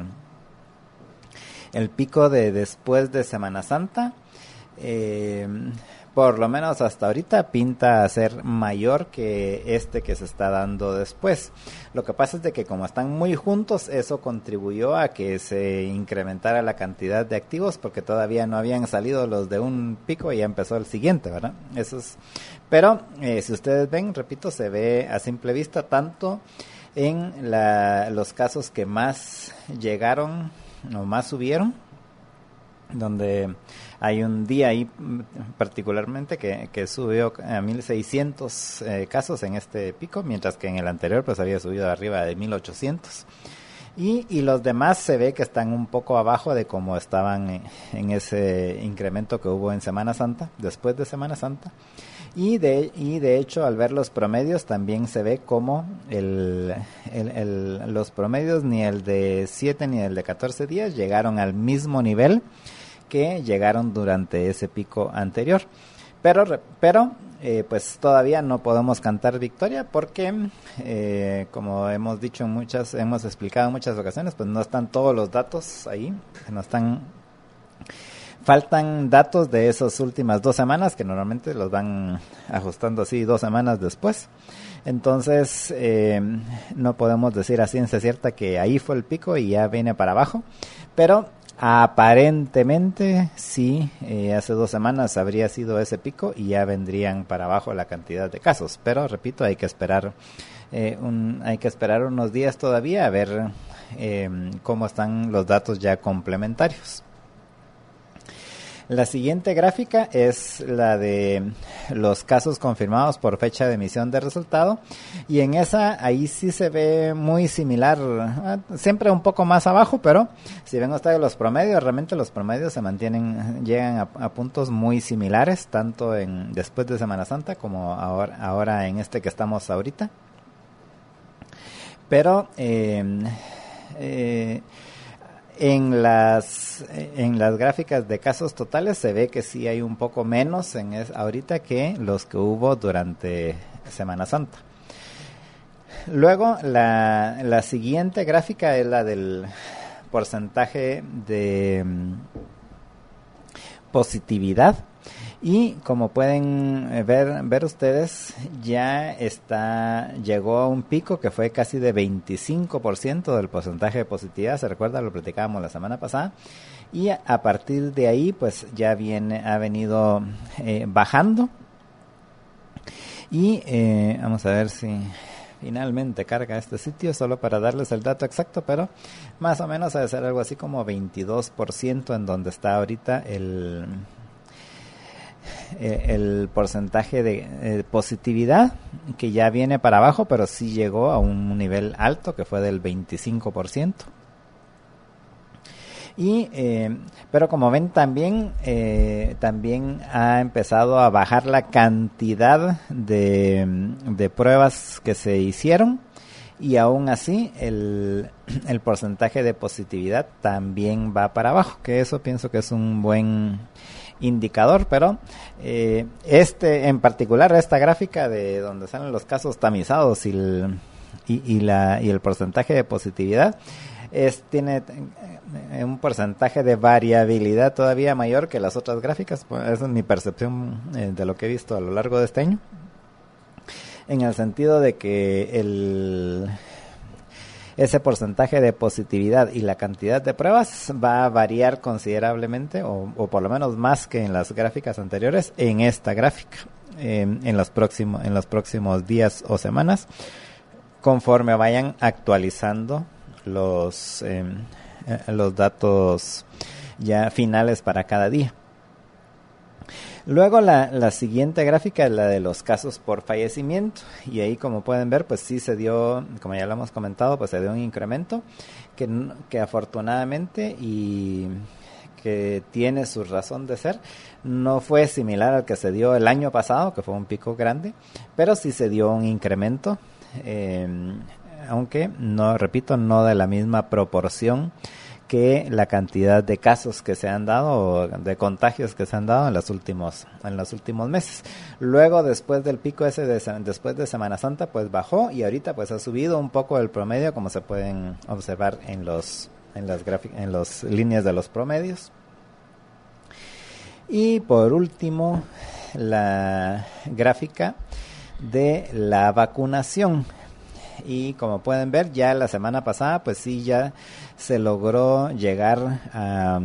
el pico de después de Semana Santa eh, por lo menos hasta ahorita pinta a ser mayor que este que se está dando después. Lo que pasa es de que como están muy juntos, eso contribuyó a que se incrementara la cantidad de activos, porque todavía no habían salido los de un pico y ya empezó el siguiente, ¿verdad? Eso es. Pero eh, si ustedes ven, repito, se ve a simple vista tanto en la, los casos que más llegaron o más subieron, donde hay un día ahí particularmente que, que subió a mil seiscientos eh, casos en este pico, mientras que en el anterior pues había subido arriba de mil ochocientos. Y, y los demás se ve que están un poco abajo de como estaban en, en ese incremento que hubo en Semana Santa, después de Semana Santa. Y de, y de hecho, al ver los promedios, también se ve como el, el, el, los promedios, ni el de siete ni el de catorce días, llegaron al mismo nivel que llegaron durante ese pico anterior. Pero, pero eh, pues todavía no podemos cantar victoria porque, eh, como hemos dicho en muchas, hemos explicado en muchas ocasiones, pues no están todos los datos ahí, no están... Faltan datos de esas últimas dos semanas, que normalmente los van ajustando así dos semanas después. Entonces, eh, no podemos decir a ciencia cierta que ahí fue el pico y ya viene para abajo. Pero aparentemente sí, eh, hace dos semanas habría sido ese pico y ya vendrían para abajo la cantidad de casos. Pero, repito, hay que esperar, eh, un, hay que esperar unos días todavía a ver eh, cómo están los datos ya complementarios. La siguiente gráfica es la de los casos confirmados por fecha de emisión de resultado, y en esa ahí sí se ve muy similar, siempre un poco más abajo, pero si ven ustedes los promedios, realmente los promedios se mantienen, llegan a, a puntos muy similares, tanto en después de Semana Santa como ahora, ahora en este que estamos ahorita. Pero eh, eh, En las en las gráficas de casos totales se ve que sí hay un poco menos en es, ahorita que los que hubo durante Semana Santa. Luego la, la siguiente gráfica es la del porcentaje de um, positividad. Y como pueden ver, ver ustedes, ya está, llegó a un pico que fue casi de veinticinco por ciento del porcentaje de positividad, se recuerda, lo platicábamos la semana pasada, y a, a partir de ahí pues ya viene, ha venido eh, bajando, y eh, vamos a ver si finalmente carga este sitio, solo para darles el dato exacto, pero más o menos ha de ser algo así como veintidós por ciento en donde está ahorita el... el porcentaje de eh, positividad, que ya viene para abajo, pero sí llegó a un nivel alto que fue del veinticinco por ciento. Y eh, pero como ven también eh, también ha empezado a bajar la cantidad de, de pruebas que se hicieron, y aún así el, el porcentaje de positividad también va para abajo, que eso pienso que es un buen indicador, pero eh, este en particular, esta gráfica de donde salen los casos tamizados y el, y, y la, y el porcentaje de positividad es, tiene eh, un porcentaje de variabilidad todavía mayor que las otras gráficas. Pues esa es mi percepción eh, de lo que he visto a lo largo de este año, en el sentido de que el ese porcentaje de positividad y la cantidad de pruebas va a variar considerablemente, o, o por lo menos más que en las gráficas anteriores, en esta gráfica, eh, en los próximos en los próximos días o semanas, conforme vayan actualizando los eh, los datos ya finales para cada día. Luego la, la siguiente gráfica es la de los casos por fallecimiento, y ahí como pueden ver pues sí se dio, como ya lo hemos comentado, pues se dio un incremento que, que afortunadamente y que tiene su razón de ser, no fue similar al que se dio el año pasado, que fue un pico grande, pero sí se dio un incremento, eh, aunque no, repito, no de la misma proporción que la cantidad de casos que se han dado o de contagios que se han dado en los últimos en los últimos meses. Luego, después del pico ese de, después de Semana Santa, pues bajó, y ahorita pues ha subido un poco el promedio, como se pueden observar en los en las gráficas, en las líneas de los promedios. Y por último, la gráfica de la vacunación. Y como pueden ver, ya la semana pasada pues sí ya se logró llegar a,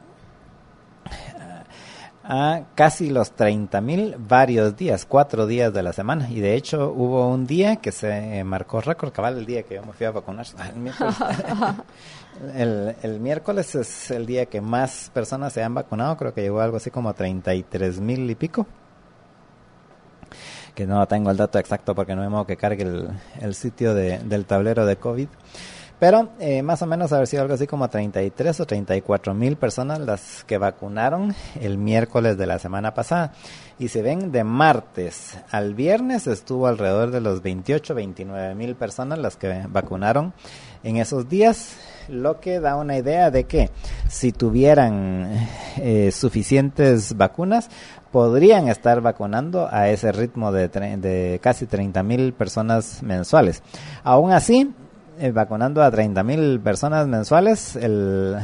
a casi los treinta mil varios días, cuatro días de la semana, y de hecho hubo un día que se marcó récord, cabal el día que yo me fui a vacunar, el miércoles. el, el miércoles es el día que más personas se han vacunado, creo que llegó algo así como a treinta y tres mil y pico, que no tengo el dato exacto porque no me modo que cargue el, el sitio de, del tablero de COVID, pero eh, más o menos haber sido algo así como treinta y tres o treinta y cuatro mil personas las que vacunaron el miércoles de la semana pasada, y se ven de martes al viernes estuvo alrededor de los veintiocho, veintinueve mil personas las que vacunaron en esos días, lo que da una idea de que si tuvieran eh, suficientes vacunas podrían estar vacunando a ese ritmo de, tre- de casi treinta mil personas mensuales. Aún así, eh, vacunando a treinta mil personas mensuales, el,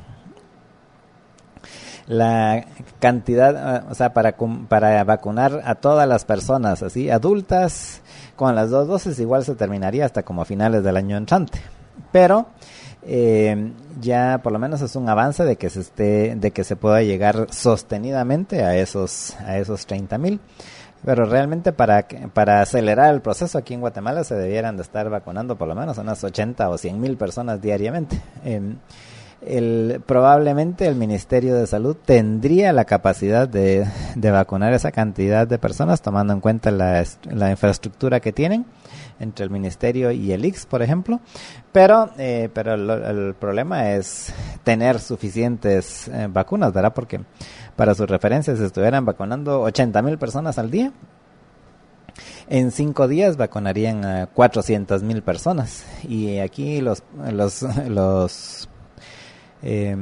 la cantidad, o sea, para, para vacunar a todas las personas así adultas con las dos dosis, igual se terminaría hasta como a finales del año entrante. Pero Eh, ya por lo menos es un avance de que se esté, de que se pueda llegar sostenidamente a esos a esos treinta mil, pero realmente para para acelerar el proceso aquí en Guatemala se debieran de estar vacunando por lo menos unas ochenta o cien mil personas diariamente. Eh, el, probablemente el Ministerio de Salud tendría la capacidad de, de vacunar esa cantidad de personas, tomando en cuenta la, la infraestructura que tienen entre el Ministerio y el I X S, por ejemplo, pero eh, pero el, el problema es tener suficientes eh, vacunas, ¿verdad? Porque para sus referencias, si estuvieran vacunando ochenta mil personas al día, en cinco días vacunarían a cuatrocientas mil personas, y aquí los los los eh,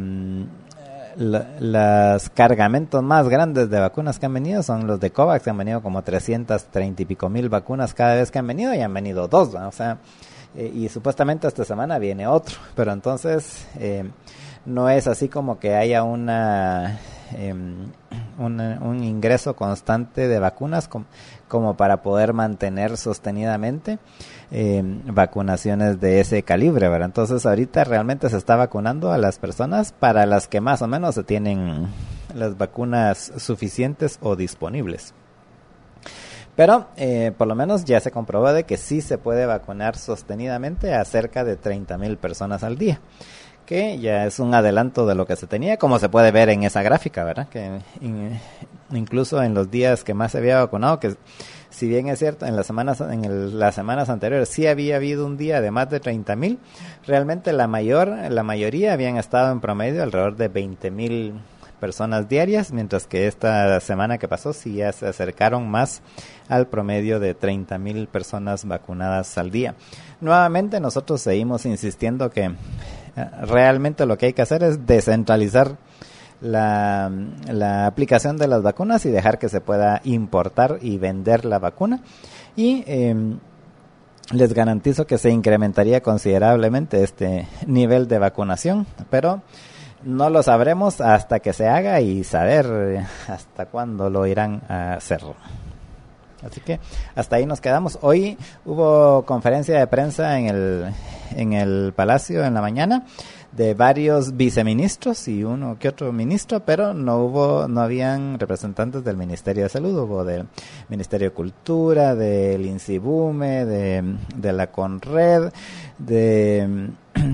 los cargamentos más grandes de vacunas que han venido son los de COVAX, que han venido como trescientas treinta y pico mil vacunas cada vez que han venido, y han venido dos, ¿no? O sea, eh, y supuestamente esta semana viene otro, pero entonces eh, no es así como que haya una, eh, una un ingreso constante de vacunas com, como para poder mantener sostenidamente Eh, vacunaciones de ese calibre, ¿verdad? Entonces ahorita realmente se está vacunando a las personas para las que más o menos se tienen las vacunas suficientes o disponibles. Pero eh, por lo menos ya se comprobó de que sí se puede vacunar sostenidamente a cerca de treinta mil personas al día, que ya es un adelanto de lo que se tenía, como se puede ver en esa gráfica, ¿verdad? Que in, incluso en los días que más se había vacunado, que si bien es cierto, en las semanas en el, las semanas anteriores sí había habido un día de más de treinta mil, realmente la mayor la mayoría habían estado en promedio alrededor de veinte mil personas diarias, mientras que esta semana que pasó sí ya se acercaron más al promedio de treinta mil personas vacunadas al día. Nuevamente nosotros seguimos insistiendo que eh, realmente lo que hay que hacer es descentralizar La, la aplicación de las vacunas y dejar que se pueda importar y vender la vacuna, y eh, les garantizo que se incrementaría considerablemente este nivel de vacunación, pero no lo sabremos hasta que se haga y saber hasta cuándo lo irán a hacer. Así que hasta ahí nos quedamos. Hoy hubo conferencia de prensa en el en el Palacio en la mañana de varios viceministros y uno que otro ministro, pero no hubo, no habían representantes del Ministerio de Salud. Hubo del Ministerio de Cultura, del INSIBUME, de, de la CONRED, de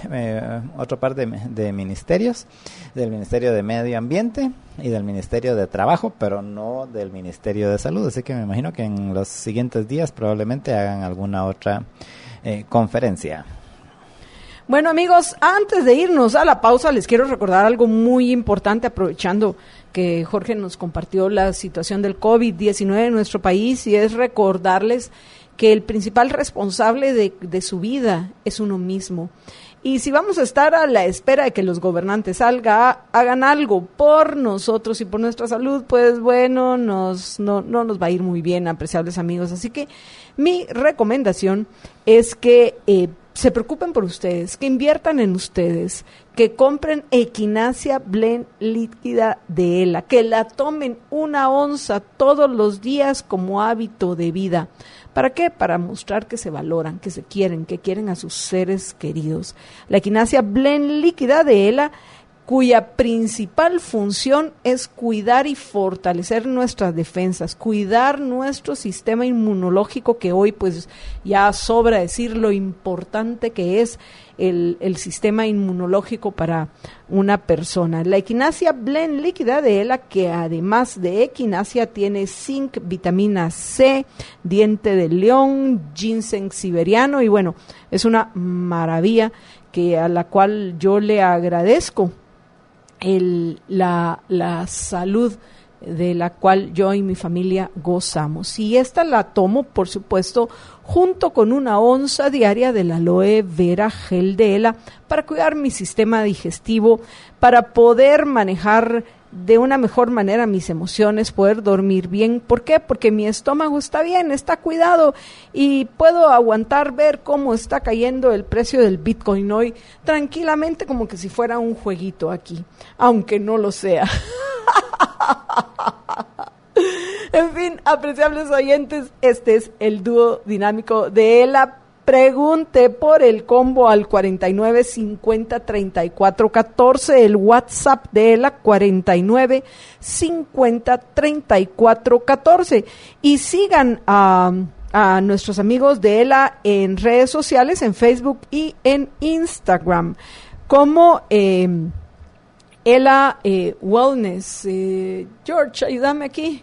eh, otro par de, de ministerios, del Ministerio de Medio Ambiente y del Ministerio de Trabajo, pero no del Ministerio de Salud. Así que me imagino que en los siguientes días probablemente hagan alguna otra eh, conferencia. Bueno, amigos, antes de irnos a la pausa, les quiero recordar algo muy importante, aprovechando que Jorge nos compartió la situación del COVID diecinueve en nuestro país, y es recordarles que el principal responsable de, de su vida es uno mismo. Y si vamos a estar a la espera de que los gobernantes salga, hagan algo por nosotros y por nuestra salud, pues bueno, nos, no, no nos va a ir muy bien, apreciables amigos. Así que mi recomendación es que eh, se preocupen por ustedes, que inviertan en ustedes, que compren Equinacia Blend líquida de ELA, que la tomen una onza todos los días como hábito de vida. ¿Para qué? Para mostrar que se valoran, que se quieren, que quieren a sus seres queridos. La Equinacia Blend líquida de ELA, cuya principal función es cuidar y fortalecer nuestras defensas, cuidar nuestro sistema inmunológico, que hoy pues ya sobra decir lo importante que es el, el sistema inmunológico para una persona. La Equinacia Blend líquida de ELA, que además de equinacia tiene zinc, vitamina C, diente de león, ginseng siberiano, y bueno, es una maravilla que a la cual yo le agradezco El, la, la salud de la cual yo y mi familia gozamos. Y esta la tomo, por supuesto, junto con una onza diaria del aloe vera gel de ELA para cuidar mi sistema digestivo, para poder manejar de una mejor manera mis emociones, poder dormir bien. ¿Por qué? Porque mi estómago está bien, está cuidado, y puedo aguantar ver cómo está cayendo el precio del Bitcoin hoy tranquilamente, como que si fuera un jueguito aquí, aunque no lo sea. En fin, apreciables oyentes, este es el dúo dinámico de ELA. Pregunte por el combo al cuarenta y nueve cincuenta treinta y cuatro catorce, el WhatsApp de ELA cuarenta y nueve cincuenta treinta y cuatro catorce, y sigan a, a nuestros amigos de ELA en redes sociales, en Facebook y en Instagram, como eh, ELA eh, Wellness. Eh, George, ayúdame aquí.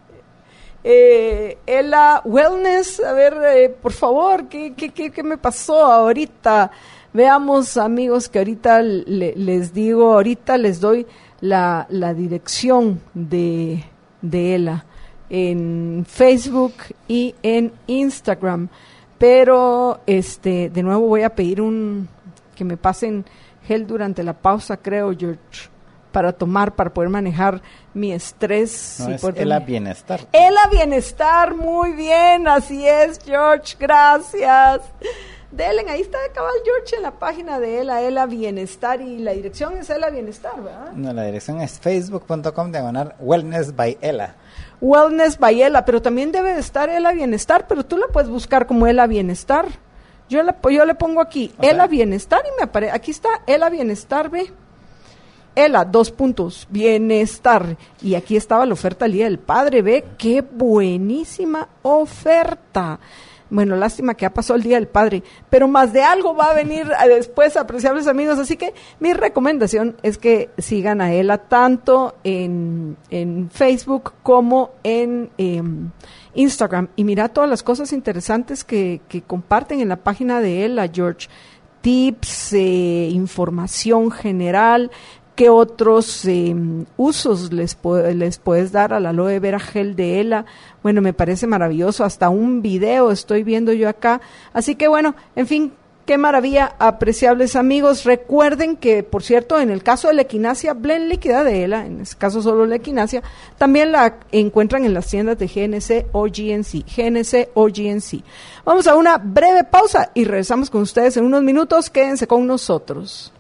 Eh, ELA Wellness, a ver, eh, por favor, ¿qué, qué, qué, ¿qué me pasó ahorita? Veamos, amigos, que ahorita le, les digo, ahorita les doy la, la dirección de, de ELA en Facebook y en Instagram, pero este, de nuevo voy a pedir un que me pasen gel durante la pausa, creo, George, para tomar, para poder manejar mi estrés. No, y es poder ELA tener... Bienestar. ELA Bienestar, muy bien, así es, George, gracias. Delen, ahí está cabal George en la página de ELA, ELA Bienestar, y la dirección es ELA Bienestar, ¿verdad? No, la dirección es facebook punto com diagonal Wellness by ELA. Wellness by ELA, pero también debe de estar ELA Bienestar, pero tú la puedes buscar como ELA Bienestar. Yo le, yo le pongo aquí, o ELA sea, Bienestar, y me aparece, aquí está ELA Bienestar, ve. ELA, dos puntos, bienestar. Y aquí estaba la oferta del Día del Padre, ve, qué buenísima oferta. Bueno, lástima que ha pasado el Día del Padre, pero más de algo va a venir después, apreciables amigos. Así que mi recomendación es que sigan a ELA tanto en, en Facebook como en eh, Instagram. Y mira todas las cosas interesantes que, que comparten en la página de ELA, George. Tips, eh, información general. ¿Qué otros eh, usos les, pu- les puedes dar al aloe vera gel de ELA? Bueno, me parece maravilloso, hasta un video estoy viendo yo acá. Así que bueno, en fin, qué maravilla, apreciables amigos. Recuerden que, por cierto, en el caso de la Equinacia Blend líquida de ELA, en este caso solo la Equinacia, también la encuentran en las tiendas de G N C o G N C. G N C o G N C. Vamos a una breve pausa y regresamos con ustedes en unos minutos. Quédense con nosotros.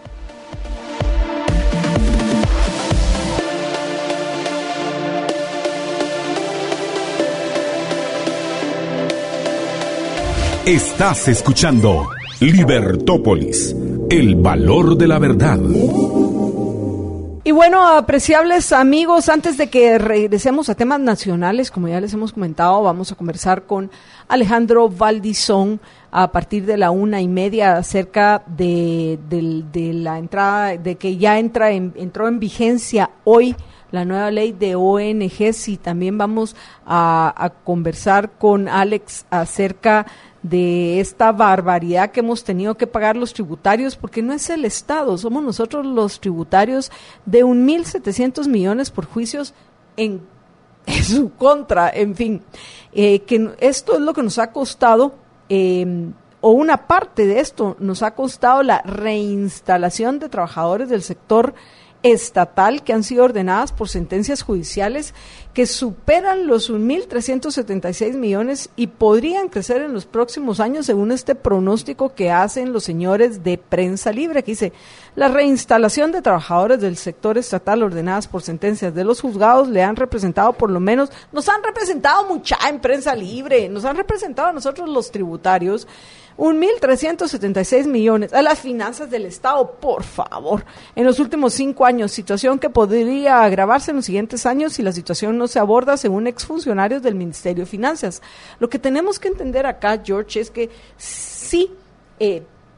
Estás escuchando Libertópolis, el valor de la verdad. Y bueno, apreciables amigos, antes de que regresemos a temas nacionales, como ya les hemos comentado, vamos a conversar con Alejandro Valdizón a partir de la una y media acerca de, de, de la entrada, de que ya entra en, entró en vigencia hoy la nueva ley de O N Ges, y también vamos a, a conversar con Alex acerca de esta barbaridad que hemos tenido que pagar los tributarios, porque no es el Estado, somos nosotros los tributarios de un mil setecientos millones por juicios en, en su contra, en fin, eh, que esto es lo que nos ha costado, eh, o una parte de esto nos ha costado la reinstalación de trabajadores del sector estatal que han sido ordenadas por sentencias judiciales que superan los mil trescientos setenta y seis millones y podrían crecer en los próximos años según este pronóstico que hacen los señores de Prensa Libre, que dice: la reinstalación de trabajadores del sector estatal ordenadas por sentencias de los juzgados le han representado por lo menos, nos han representado mucha en Prensa Libre, nos han representado a nosotros los tributarios un mil trescientos setenta y seis millones a las finanzas del Estado, por favor, en los últimos cinco años, situación que podría agravarse en los siguientes años si la situación no se aborda según exfuncionarios del Ministerio de Finanzas. Lo que tenemos que entender acá, George, es que sí, eh,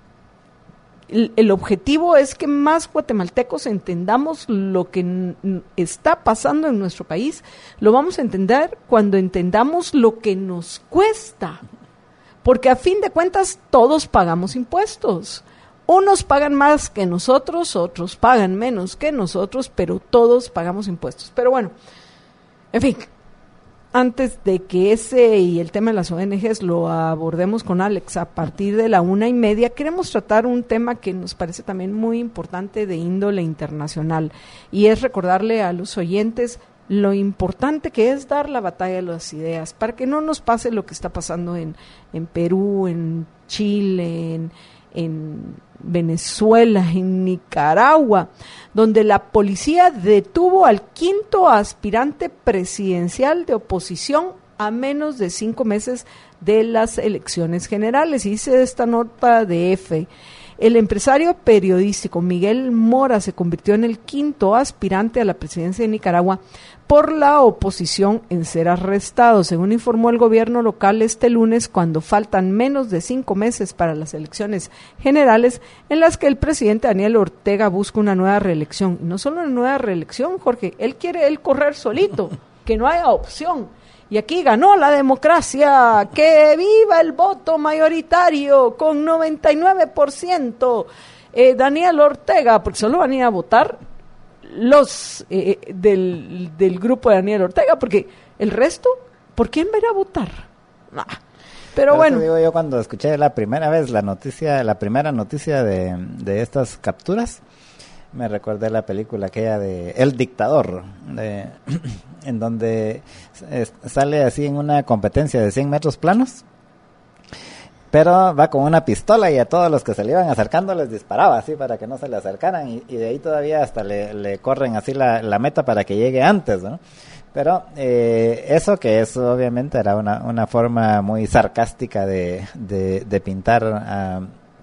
el, el objetivo es que más guatemaltecos entendamos lo que n- está pasando en nuestro país. Lo vamos a entender cuando entendamos lo que nos cuesta. Porque a fin de cuentas todos pagamos impuestos. Unos pagan más que nosotros, otros pagan menos que nosotros, pero todos pagamos impuestos. Pero bueno, en fin, antes de que ese y el tema de las O N Ges lo abordemos con Alex a partir de la una y media, queremos tratar un tema que nos parece también muy importante de índole internacional, y es recordarle a los oyentes lo importante que es dar la batalla de las ideas, para que no nos pase lo que está pasando en, en Perú, en Chile, en, en Venezuela, en Nicaragua, donde la policía detuvo al quinto aspirante presidencial de oposición a menos de cinco meses de las elecciones generales. Y dice esta nota de F: el empresario periodístico Miguel Mora se convirtió en el quinto aspirante a la presidencia de Nicaragua por la oposición en ser arrestado, según informó el gobierno local este lunes, cuando faltan menos de cinco meses para las elecciones generales, en las que el presidente Daniel Ortega busca una nueva reelección. Y no solo una nueva reelección, Jorge, él quiere él correr solito, que no haya opción. Y aquí ganó la democracia, que viva el voto mayoritario con noventa y nueve por ciento. Eh, Daniel Ortega, porque solo van a ir a votar los eh, del, del grupo de Daniel Ortega, porque el resto, ¿por quién va a ir a votar? Nah. Pero, Pero bueno. Digo yo, cuando escuché la primera vez la noticia, la primera noticia de, de estas capturas, me recordé la película aquella de El Dictador, de, en donde es, sale así en una competencia de cien metros planos, pero va con una pistola y a todos los que se le iban acercando les disparaba así para que no se le acercaran, y, y de ahí todavía hasta le, le corren así la, la meta para que llegue antes, ¿no? Pero eh, eso que es obviamente era una, una forma muy sarcástica de, de, de pintar a...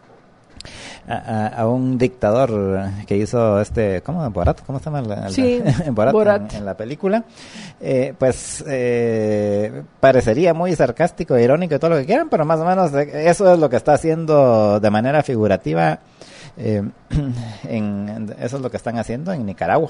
A, a un dictador que hizo este, ¿cómo? Borat, ¿cómo se llama? El, sí, Borat, Borat. En, en la película, eh, pues eh, parecería muy sarcástico, irónico y todo lo que quieran, pero más o menos eso es lo que está haciendo de manera figurativa, eh, en, eso es lo que están haciendo en Nicaragua.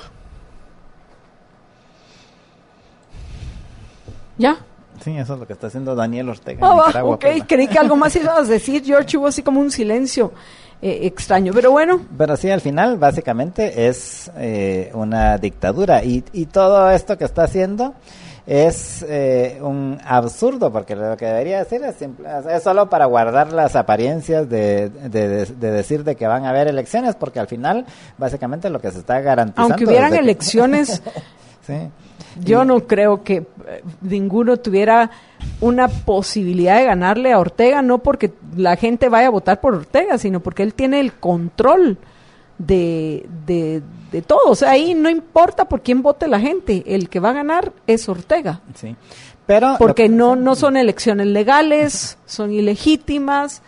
¿Ya? Sí, eso es lo que está haciendo Daniel Ortega Ah, en Nicaragua. ok, pues, creí que algo más ibas a decir, George, hubo así como un silencio eh, extraño, pero bueno. Pero sí, al final, básicamente, es eh, una dictadura, y, y todo esto que está haciendo es eh, un absurdo, porque lo que debería decir es, simple, es solo para guardar las apariencias de, de, de, de decir de que van a haber elecciones, porque al final, básicamente, lo que se está garantizando... Aunque hubieran que... elecciones... sí. Yo y... no creo que eh, ninguno tuviera una posibilidad de ganarle a Ortega, no porque la gente vaya a votar por Ortega, sino porque él tiene el control de, de, de todo. O sea, ahí no importa por quién vote la gente, el que va a ganar es Ortega. Sí. Pero porque lo... no, no son elecciones legales, son ilegítimas,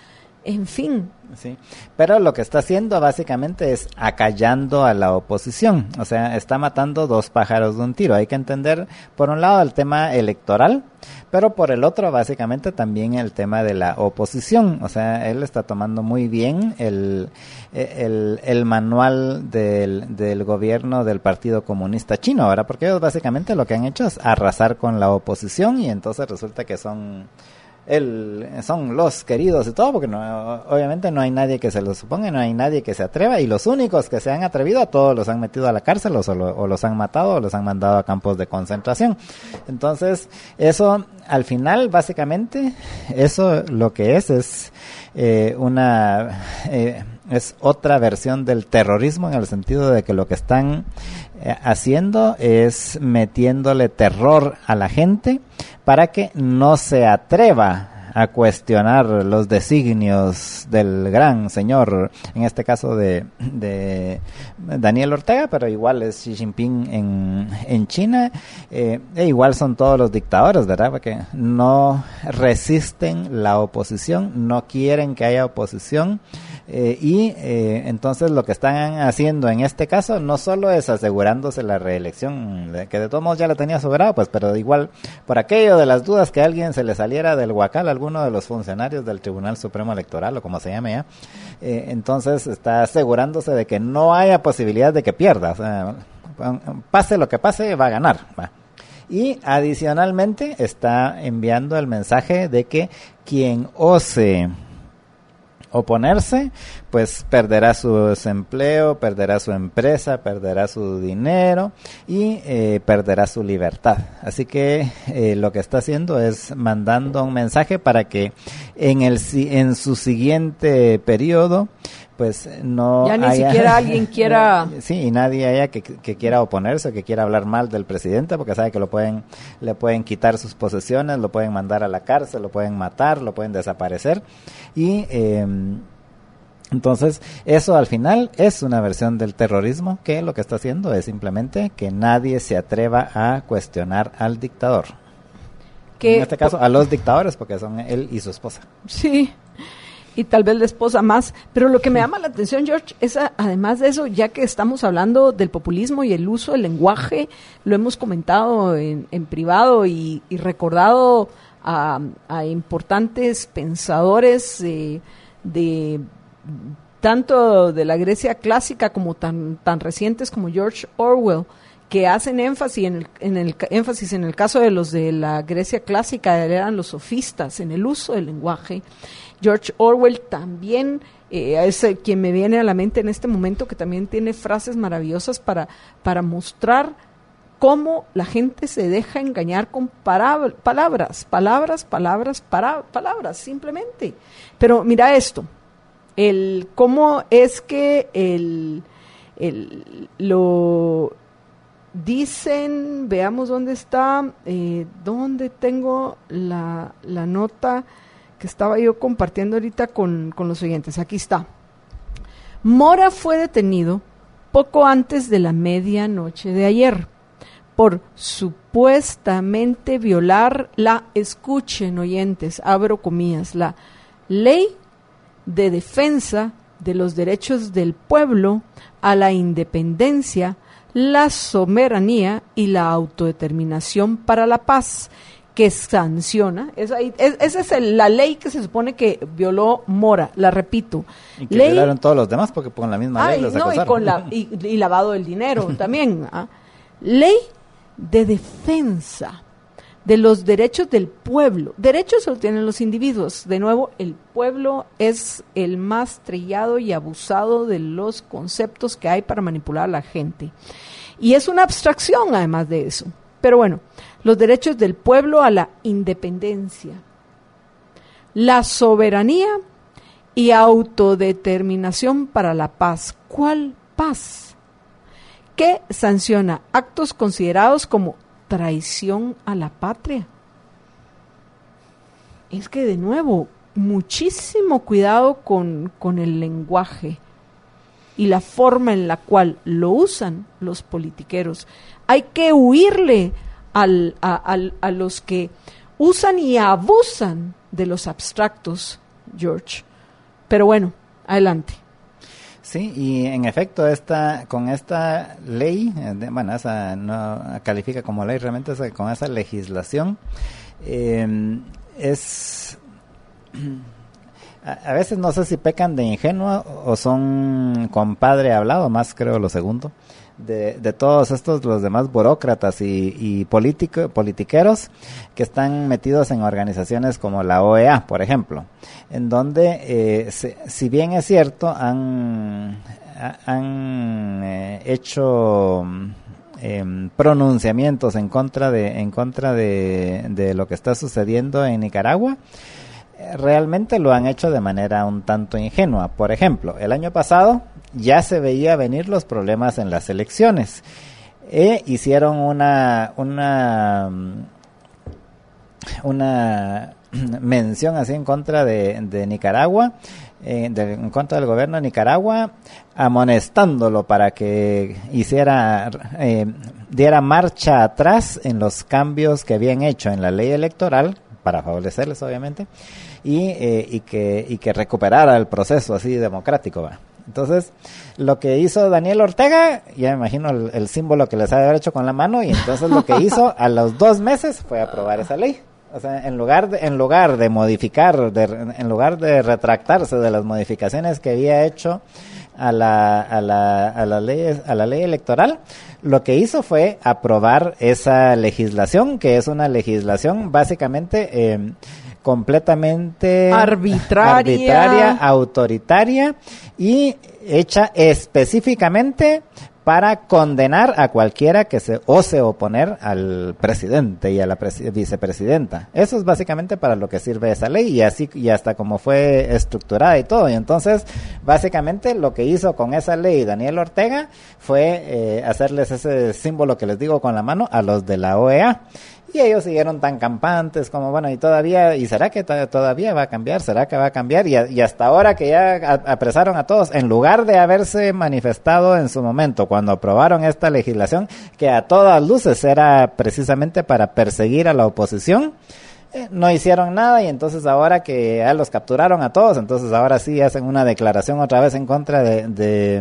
en fin. Sí, pero lo que está haciendo básicamente es acallando a la oposición, o sea, está matando dos pájaros de un tiro. Hay que entender, por un lado, el tema electoral, pero por el otro, básicamente, también el tema de la oposición. O sea, él está tomando muy bien el, el, el manual del, del gobierno del Partido Comunista Chino, ¿verdad? Porque ellos básicamente lo que han hecho es arrasar con la oposición y entonces resulta que son... El, son los queridos y todo, porque no, obviamente no hay nadie que se los suponga, no hay nadie que se atreva, y los únicos que se han atrevido, a todos los han metido a la cárcel, o, solo, o los han matado, o los han mandado a campos de concentración. Entonces, eso, al final, básicamente, eso lo que es, es eh, una... Eh, es otra versión del terrorismo, en el sentido de que lo que están eh, haciendo es metiéndole terror a la gente para que no se atreva a cuestionar los designios del gran señor, en este caso de, de Daniel Ortega, pero igual es Xi Jinping en, en China, eh, e igual son todos los dictadores, ¿verdad? Porque no resisten la oposición, no quieren que haya oposición, eh, y eh, entonces lo que están haciendo en este caso no solo es asegurándose la reelección, que de todos modos ya la tenía sobrado, pues, pero igual por aquello de las dudas que a alguien se le saliera del huacal, alguno de los funcionarios del Tribunal Supremo Electoral, o como se llame ya, eh, entonces está asegurándose de que no haya posibilidad de que pierda. O sea, pase lo que pase, va a ganar, va. Y adicionalmente está enviando el mensaje de que quien ose oponerse, pues perderá su empleo, perderá su empresa, perderá su dinero y eh, perderá su libertad. Así que eh, lo que está haciendo es mandando un mensaje para que en el en su siguiente periodo pues no ya ni haya, siquiera alguien quiera sí, y nadie haya que, que quiera oponerse, que quiera hablar mal del presidente, porque sabe que lo pueden le pueden quitar sus posesiones, lo pueden mandar a la cárcel, lo pueden matar, lo pueden desaparecer, y eh, entonces eso al final es una versión del terrorismo, que lo que está haciendo es simplemente que nadie se atreva a cuestionar al dictador, que en este caso a los dictadores, porque son él y su esposa. Sí, y tal vez la esposa más, pero lo que me llama la atención, George, es a, además de eso, ya que estamos hablando del populismo y el uso del lenguaje, lo hemos comentado en, en privado y, y recordado a, a importantes pensadores eh, de tanto de la Grecia clásica como tan, tan recientes como George Orwell, que hacen énfasis en el, en el énfasis en el caso de los de la Grecia clásica, eran los sofistas en el uso del lenguaje. George Orwell también eh, es el quien me viene a la mente en este momento, que también tiene frases maravillosas para, para mostrar cómo la gente se deja engañar con para, palabras, palabras, palabras, para, palabras, simplemente. Pero mira esto, el cómo es que el, el lo dicen, veamos dónde está, eh, dónde tengo la, la nota que estaba yo compartiendo ahorita con, con los oyentes. Aquí está. Mora fue detenido poco antes de la medianoche de ayer por supuestamente violar la, escuchen oyentes, abro comillas, la ley de defensa de los derechos del pueblo a la independencia, la soberanía y la autodeterminación para la paz, que sanciona, esa es, esa es el, la ley que se supone que violó Mora, la repito. Y que ley, violaron todos los demás, porque con la misma ay, ley los no, acusaron. y, con la, y, y lavado del dinero también. ¿ah? Ley de defensa de los derechos del pueblo. Derechos solo tienen los individuos. De nuevo, el pueblo es el más trillado y abusado de los conceptos que hay para manipular a la gente. Y es una abstracción, además de eso. Pero bueno, los derechos del pueblo a la independencia, la soberanía y autodeterminación para la paz. ¿Cuál paz? Que sanciona actos considerados como traición a la patria. Es que, de nuevo, muchísimo cuidado con, con el lenguaje y la forma en la cual lo usan los politiqueros. Hay que huirle al, a, al, a los que usan y abusan de los abstractos, George. Pero bueno, adelante. Sí, y en efecto, esta, con esta ley, eh, de, bueno, esa no califica como ley, realmente esa, con esa legislación, eh, es... A, a veces no sé si pecan de ingenua o son compadre hablado, más creo lo segundo, de, de todos estos, los demás burócratas y, y político, politiqueros que están metidos en organizaciones como la O E A, por ejemplo, en donde, eh, se, si bien es cierto, han, han eh, hecho eh, pronunciamientos en contra de, en contra de, de lo que está sucediendo en Nicaragua, realmente lo han hecho de manera un tanto ingenua. Por ejemplo, el año pasado ya se veía venir los problemas en las elecciones e hicieron una una una mención así en contra de, de Nicaragua, eh, de, en contra del gobierno de Nicaragua, amonestándolo para que hiciera eh, diera marcha atrás en los cambios que habían hecho en la ley electoral para favorecerles, obviamente, y, eh, y que y que recuperara el proceso así democrático, ¿va? Entonces, lo que hizo Daniel Ortega, ya me imagino el, el símbolo que les ha de haber hecho con la mano, y entonces lo que hizo a los dos meses fue aprobar esa ley. O sea, en lugar de, en lugar de modificar, de, en lugar de retractarse de las modificaciones que había hecho a la, a la, a la ley, a la ley electoral, lo que hizo fue aprobar esa legislación, que es una legislación básicamente eh, completamente arbitraria. arbitraria, autoritaria y hecha específicamente para condenar a cualquiera que se ose oponer al presidente y a la presi- vicepresidenta. Eso es básicamente para lo que sirve esa ley, y así y hasta como fue estructurada y todo. Y entonces, básicamente lo que hizo con esa ley Daniel Ortega fue eh, hacerles ese símbolo que les digo con la mano a los de la O E A. Y ellos siguieron tan campantes como, bueno, y todavía, ¿y será que t- todavía va a cambiar? ¿Será que va a cambiar? Y, a, y hasta ahora que ya a, apresaron a todos, en lugar de haberse manifestado en su momento cuando aprobaron esta legislación, que a todas luces era precisamente para perseguir a la oposición, eh, no hicieron nada, y entonces ahora que ya los capturaron a todos, entonces ahora sí hacen una declaración otra vez en contra de, de,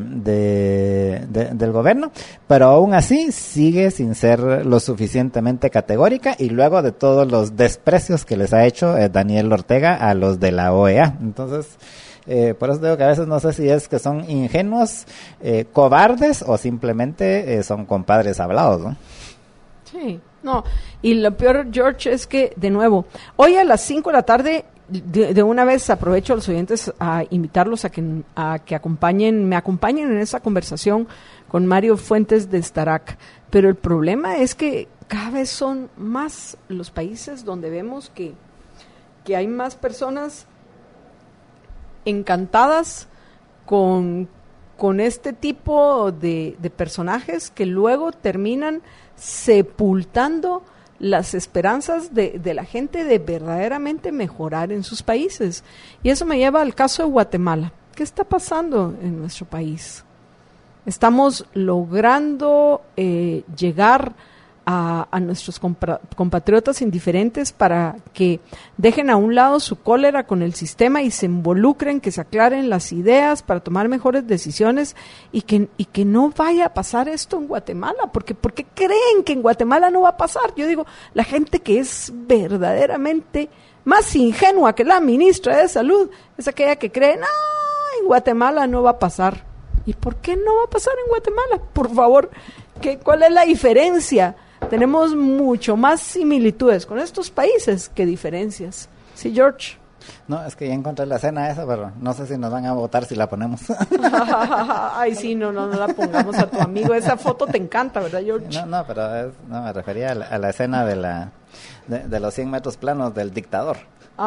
de, de del gobierno, pero aún así sigue sin ser lo suficientemente categórica, y luego de todos los desprecios que les ha hecho eh, Daniel Ortega a los de la O E A. Entonces, eh, por eso digo que a veces no sé si es que son ingenuos, eh, cobardes, o simplemente eh, son compadres hablados, ¿no? Sí, no, y lo peor, George, es que, de nuevo, hoy a las cinco de la tarde, de, de una vez aprovecho a los oyentes a invitarlos a que, a que acompañen, me acompañen en esa conversación con Mario Fuentes de Starac, pero el problema es que cada vez son más los países donde vemos que, que hay más personas encantadas con, con este tipo de, de personajes que luego terminan sepultando las esperanzas de, de la gente de verdaderamente mejorar en sus países. Y eso me lleva al caso de Guatemala. ¿Qué está pasando en nuestro país? Estamos logrando eh, llegar a, a nuestros compra- compatriotas indiferentes para que dejen a un lado su cólera con el sistema y se involucren, que se aclaren las ideas para tomar mejores decisiones, y que, y que no vaya a pasar esto en Guatemala, porque ¿por qué creen que en Guatemala no va a pasar? Yo digo, la gente que es verdaderamente más ingenua que la ministra de Salud es aquella que cree, no, en Guatemala no va a pasar. ¿Y por qué no va a pasar en Guatemala? Por favor, ¿qué, ¿cuál es la diferencia? Tenemos mucho más similitudes con estos países que diferencias. ¿Sí, George? No, es que ya encontré la escena esa, pero no sé si nos van a votar si la ponemos. Ay, sí, no, no, no la pongamos a tu amigo. Esa foto te encanta, ¿verdad, George? No, no, pero es, no, me refería a la, a la escena de la de, de los cien metros planos del dictador.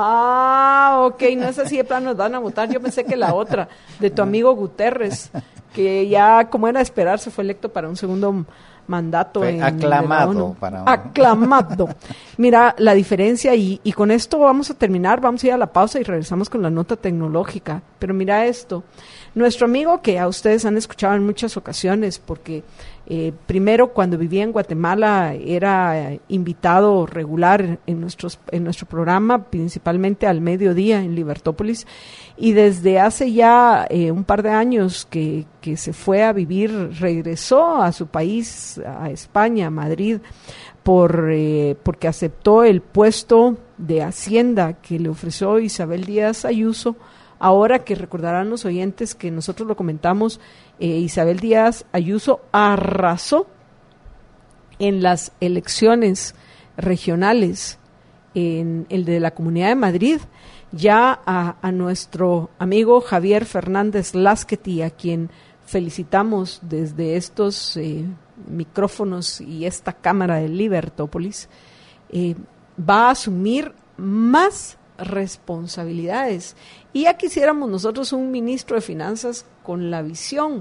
Ah, ok, no es así de plano, nos van a votar. Yo pensé que la otra, de tu amigo Guterres, que ya, como era de esperarse, fue electo para un segundo mandato. Fue en aclamado. la ONU. Para... Aclamado. Mira la diferencia y, y con esto vamos a terminar, vamos a ir a la pausa y regresamos con la nota tecnológica. Pero mira esto, nuestro amigo que a ustedes han escuchado en muchas ocasiones, porque eh, primero cuando vivía en Guatemala era eh, invitado regular en, nuestros, en nuestro programa, principalmente al mediodía en Libertópolis, y desde hace ya eh, un par de años que, que se fue a vivir, regresó a su país, a España, a Madrid, por eh, porque aceptó el puesto de Hacienda que le ofreció Isabel Díaz Ayuso. Ahora que recordarán los oyentes que nosotros lo comentamos, eh, Isabel Díaz Ayuso arrasó en las elecciones regionales en el de la Comunidad de Madrid. Ya a, a nuestro amigo Javier Fernández Lasqueti, a quien felicitamos desde estos eh, micrófonos y esta cámara de Libertópolis, eh, va a asumir más responsabilidades. Y ya quisiéramos nosotros un ministro de Finanzas con la visión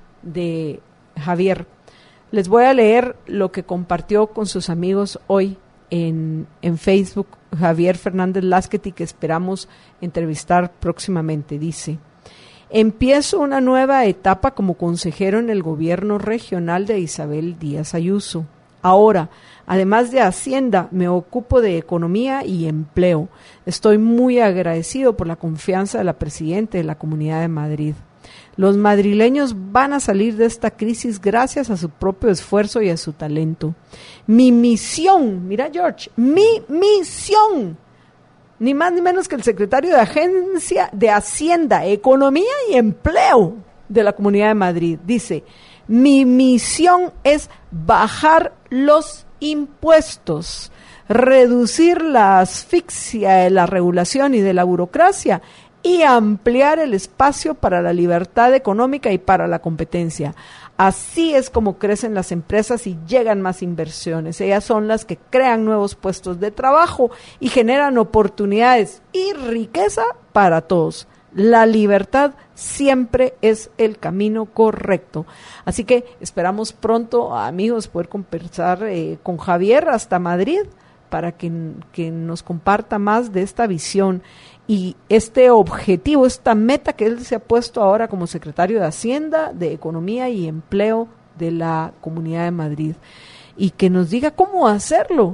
de Javier. Les voy a leer lo que compartió con sus amigos hoy en, en Facebook Javier Fernández Lasqueti, que esperamos entrevistar próximamente. Dice: empiezo una nueva etapa como consejero en el gobierno regional de Isabel Díaz Ayuso. Ahora, además de Hacienda, me ocupo de economía y empleo. Estoy muy agradecido por la confianza de la presidenta de la Comunidad de Madrid. Los madrileños van a salir de esta crisis gracias a su propio esfuerzo y a su talento. Mi misión, mira George, mi misión, ni más ni menos que el secretario de Agencia de Hacienda, Economía y Empleo de la Comunidad de Madrid, dice: mi misión es bajar los impuestos, reducir la asfixia de la regulación y de la burocracia y ampliar el espacio para la libertad económica y para la competencia. Así es como crecen las empresas y llegan más inversiones. Ellas son las que crean nuevos puestos de trabajo y generan oportunidades y riqueza para todos. La libertad siempre es el camino correcto. Así que esperamos pronto, amigos, poder conversar eh, con Javier hasta Madrid para que, que nos comparta más de esta visión y este objetivo, esta meta que él se ha puesto ahora como secretario de Hacienda, de Economía y Empleo de la Comunidad de Madrid, y que nos diga cómo hacerlo.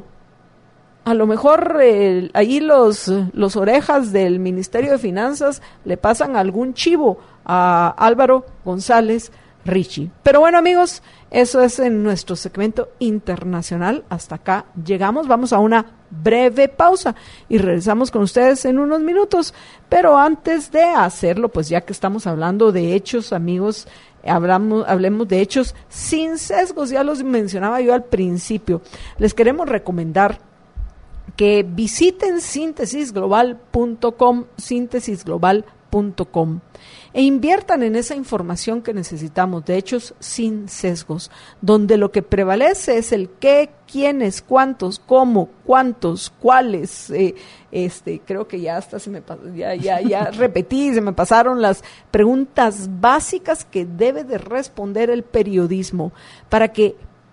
A lo mejor eh, ahí los, los orejas del Ministerio de Finanzas le pasan algún chivo a Álvaro González Richie. Pero bueno, amigos, eso es en nuestro segmento internacional. Hasta acá llegamos. Vamos a una breve pausa y regresamos con ustedes en unos minutos. Pero antes de hacerlo, pues ya que estamos hablando de hechos, amigos, hablamos, hablemos de hechos sin sesgos. Ya los mencionaba yo al principio. Les queremos recomendar que visiten síntesis global punto com, síntesis global punto com, e inviertan en esa información que necesitamos, de hechos sin sesgos, donde lo que prevalece es el qué, quiénes, cuántos, cómo, cuántos, cuáles. Eh, este, creo que ya hasta se me ya ya ya repetí, se me pasaron las preguntas básicas que debe de responder el periodismo, para que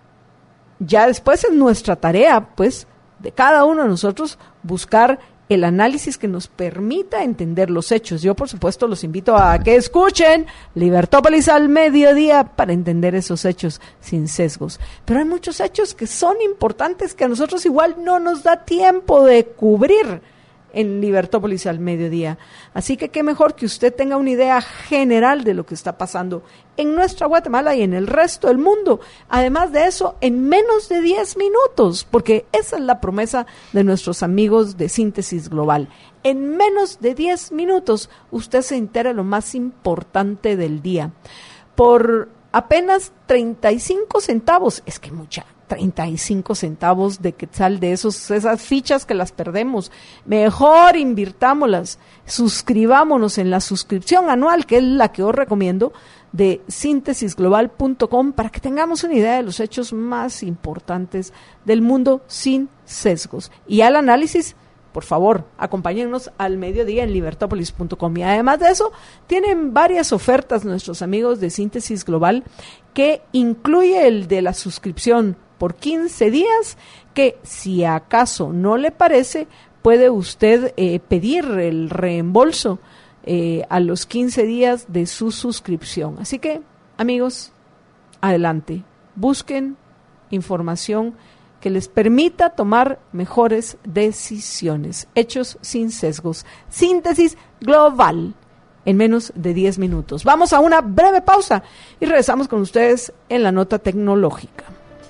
ya después es nuestra tarea, pues, de cada uno de nosotros buscar el análisis que nos permita entender los hechos. Yo, por supuesto, los invito a que escuchen Libertópolis al mediodía para entender esos hechos sin sesgos. Pero hay muchos hechos que son importantes que a nosotros igual no nos da tiempo de cubrir en Libertópolis al mediodía. Así que qué mejor que usted tenga una idea general de lo que está pasando en nuestra Guatemala y en el resto del mundo. Además de eso, en menos de diez minutos, porque esa es la promesa de nuestros amigos de Síntesis Global. En menos de diez minutos, usted se entera lo más importante del día. Por apenas treinta y cinco centavos, es que mucha, treinta y cinco centavos de quetzal de esos, esas fichas que las perdemos. Mejor invirtámoslas, suscribámonos en la suscripción anual, que es la que os recomiendo, de síntesis global punto com, para que tengamos una idea de los hechos más importantes del mundo sin sesgos. Y al análisis, por favor, acompáñennos al mediodía en libertópolis punto com. Y además de eso, tienen varias ofertas nuestros amigos de Síntesis Global, que incluye el de la suscripción por quince días, que si acaso no le parece, puede usted eh, pedir el reembolso eh, a los quince días de su suscripción. Así que, amigos, adelante, busquen información que les permita tomar mejores decisiones, hechos sin sesgos. Síntesis Global, en menos de diez minutos. Vamos a una breve pausa y regresamos con ustedes en la nota tecnológica.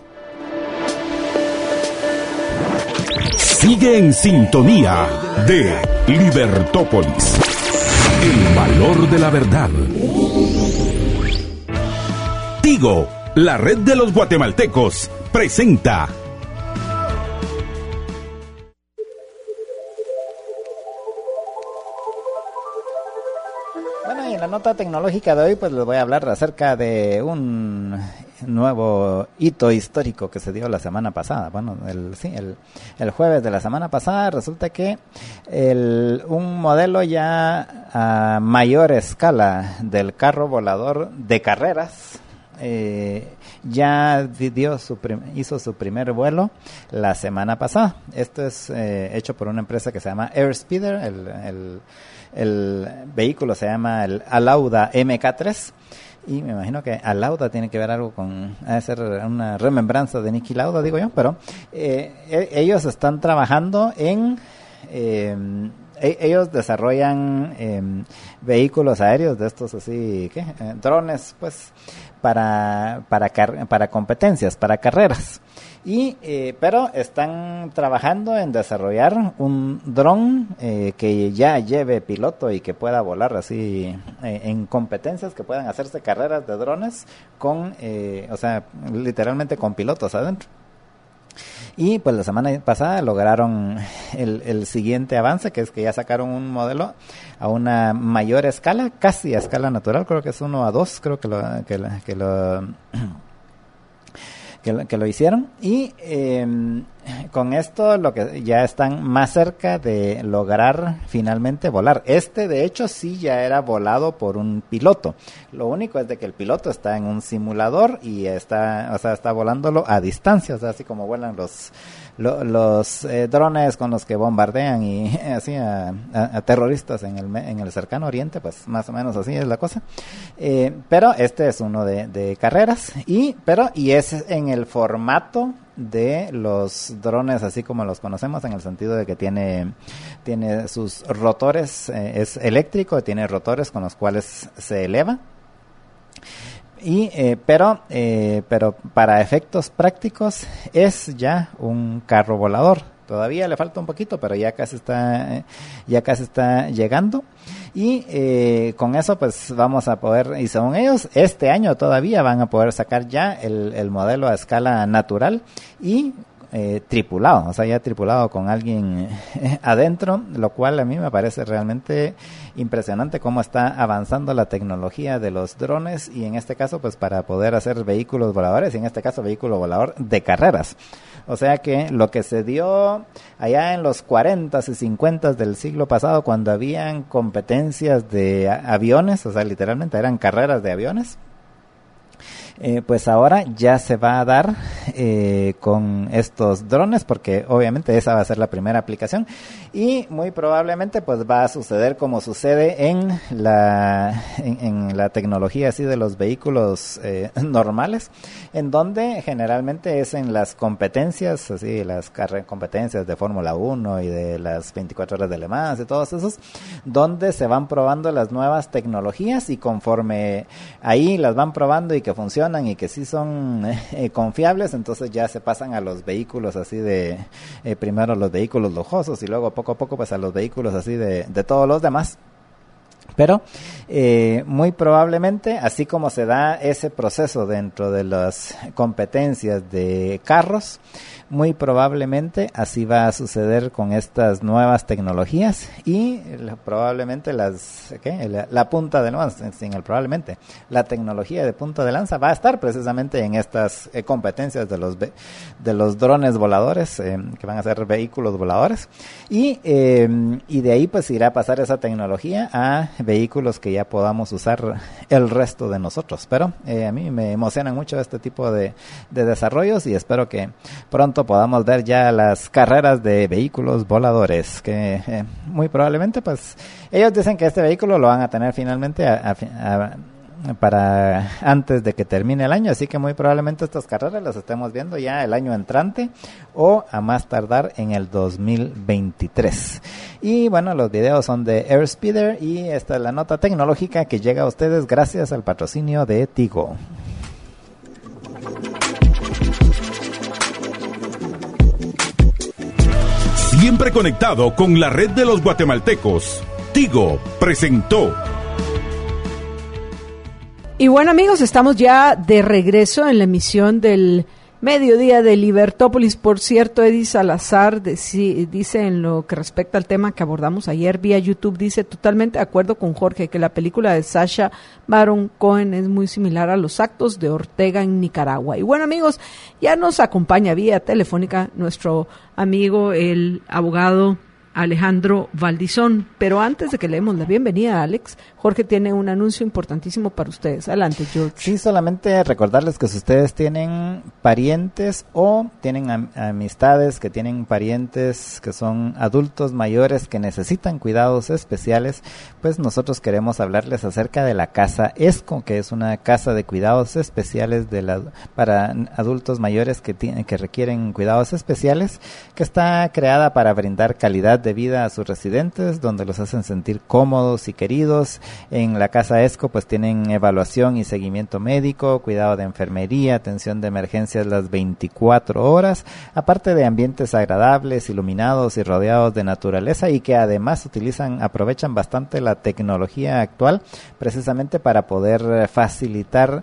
Sigue en sintonía de Libertópolis, el valor de la verdad. Tigo, la red de los guatemaltecos, presenta Bueno, y en la nota tecnológica de hoy pues les voy a hablar acerca de un nuevo hito histórico que se dio la semana pasada. Bueno, el, sí, el, el jueves de la semana pasada resulta que el, un modelo ya a mayor escala del carro volador de carreras eh, ya dio su prim- hizo su primer vuelo la semana pasada. Esto es eh, hecho por una empresa que se llama Airspeeder. El, el, el vehículo se llama el Alauda M K tres. Y me imagino que Alauda tiene que ver algo con, ha de ser una remembranza de Niki Lauda, digo yo, pero eh, ellos están trabajando en, eh, e- ellos desarrollan eh, vehículos aéreos de estos así, ¿qué? Eh, drones, pues, para, para, car- para competencias, para carreras. Y, eh, pero están trabajando en desarrollar un dron eh, que ya lleve piloto y que pueda volar así eh, en competencias, que puedan hacerse carreras de drones con, eh, o sea, literalmente con pilotos adentro. Y pues la semana pasada lograron el, el siguiente avance, que es que ya sacaron un modelo a una mayor escala, casi a escala natural, creo que es uno a dos, creo que lo... Que, lo, que lo Que lo, que lo hicieron y eh, con esto lo que ya están más cerca de lograr finalmente volar. Este de hecho sí ya era volado por un piloto. Lo único es de que el piloto está en un simulador y está, o sea, está volándolo a distancia, o sea, así como vuelan los lo, los eh, drones con los que bombardean y eh, así a, a, a terroristas en el en el cercano oriente, pues más o menos así es la cosa. Eh, pero este es uno de, de carreras y pero y es en el formato de los drones así como los conocemos, en el sentido de que tiene tiene sus rotores, eh, es eléctrico, tiene rotores con los cuales se eleva. Y eh, pero eh, pero para efectos prácticos es ya un carro volador. Todavía le falta un poquito, pero ya casi está eh, ya casi está llegando. Y eh, con eso pues vamos a poder, y según ellos, este año todavía van a poder sacar ya el, el modelo a escala natural y eh, tripulado, o sea, ya tripulado con alguien eh, adentro, lo cual a mí me parece realmente impresionante cómo está avanzando la tecnología de los drones, y en este caso pues para poder hacer vehículos voladores, y en este caso vehículo volador de carreras. O sea que lo que se dio allá en los cuarentas y cincuentas del siglo pasado, cuando habían competencias de a- aviones, o sea, literalmente eran carreras de aviones, eh, pues ahora ya se va a dar eh, con estos drones, porque obviamente esa va a ser la primera aplicación, y muy probablemente pues va a suceder como sucede en la en, en la tecnología así de los vehículos eh, normales, en donde generalmente es en las competencias, así las carre- competencias de Fórmula uno y de las veinticuatro horas de Le Mans y todos esos, donde se van probando las nuevas tecnologías, y conforme ahí las van probando y que funcionan y que sí son eh, confiables, entonces ya se pasan a los vehículos así de, eh, primero los vehículos lujosos y luego poco a poco pues a los vehículos así de, de todos los demás. Pero eh, muy probablemente, así como se da ese proceso dentro de las competencias de carros, muy probablemente así va a suceder con estas nuevas tecnologías y la, probablemente las ¿qué? La, la punta de lanza, sin el probablemente, la tecnología de punta de lanza va a estar precisamente en estas eh, competencias de los de los drones voladores eh, que van a ser vehículos voladores y eh, y de ahí pues irá a pasar esa tecnología a vehículos que ya podamos usar el resto de nosotros. Pero eh, a mí me emocionan mucho este tipo de, de desarrollos y espero que pronto podamos ver ya las carreras de vehículos voladores, que eh, muy probablemente pues ellos dicen que este vehículo lo van a tener finalmente a, a, a para antes de que termine el año, así que muy probablemente estas carreras las estemos viendo ya el año entrante o a más tardar en el dos mil veintitrés. Y bueno, los videos son de Airspeeder y esta es la nota tecnológica que llega a ustedes gracias al patrocinio de Tigo. Siempre conectado con la red de los guatemaltecos. Tigo presentó. Y bueno, amigos, estamos ya de regreso en la emisión del mediodía de Libertópolis. Por cierto, Eddie Salazar deci, dice en lo que respecta al tema que abordamos ayer vía YouTube, dice totalmente de acuerdo con Jorge que la película de Sacha Baron Cohen es muy similar a los actos de Ortega en Nicaragua. Y bueno, amigos, ya nos acompaña vía telefónica nuestro amigo, el abogado Alejandro Valdizón, pero antes de que le demos la bienvenida a Alex, Jorge tiene un anuncio importantísimo para ustedes. Adelante, George. Sí, solamente recordarles que si ustedes tienen parientes o tienen am- amistades que tienen parientes que son adultos mayores que necesitan cuidados especiales, pues nosotros queremos hablarles acerca de la Casa ESCO, que es una casa de cuidados especiales de la, para adultos mayores que, tienen, que requieren cuidados especiales, que está creada para brindar calidad de vida a sus residentes, donde los hacen sentir cómodos y queridos. En la Casa ESCO pues tienen evaluación y seguimiento médico, cuidado de enfermería, atención de emergencias las veinticuatro horas, aparte de ambientes agradables, iluminados y rodeados de naturaleza, y que además utilizan, aprovechan bastante la tecnología actual precisamente para poder facilitar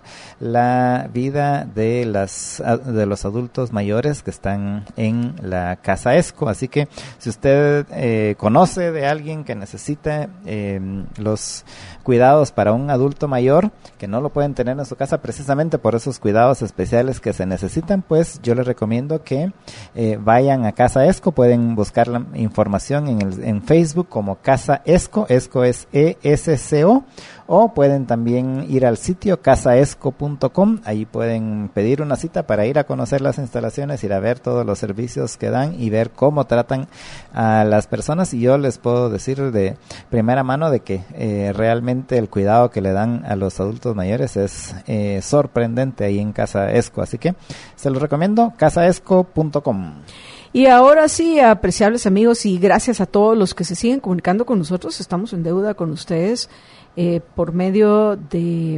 la vida de las de los adultos mayores que están en la Casa ESCO. Así que si usted Eh, conoce de alguien que necesite eh, los cuidados para un adulto mayor que no lo pueden tener en su casa precisamente por esos cuidados especiales que se necesitan, pues yo les recomiendo que eh, vayan a Casa ESCO. Pueden buscar la información en, el, en Facebook como Casa ESCO, ESCO es E S C O, o pueden también ir al sitio casa esco punto com. Ahí pueden pedir una cita para ir a conocer las instalaciones, ir a ver todos los servicios que dan y ver cómo tratan a las personas. Y yo les puedo decir de primera mano de que eh, realmente el cuidado que le dan a los adultos mayores es eh, sorprendente ahí en Casa ESCO. Así que se los recomiendo, casa esco punto com. Y ahora sí, apreciables amigos, y gracias a todos los que se siguen comunicando con nosotros, estamos en deuda con ustedes eh, por medio de,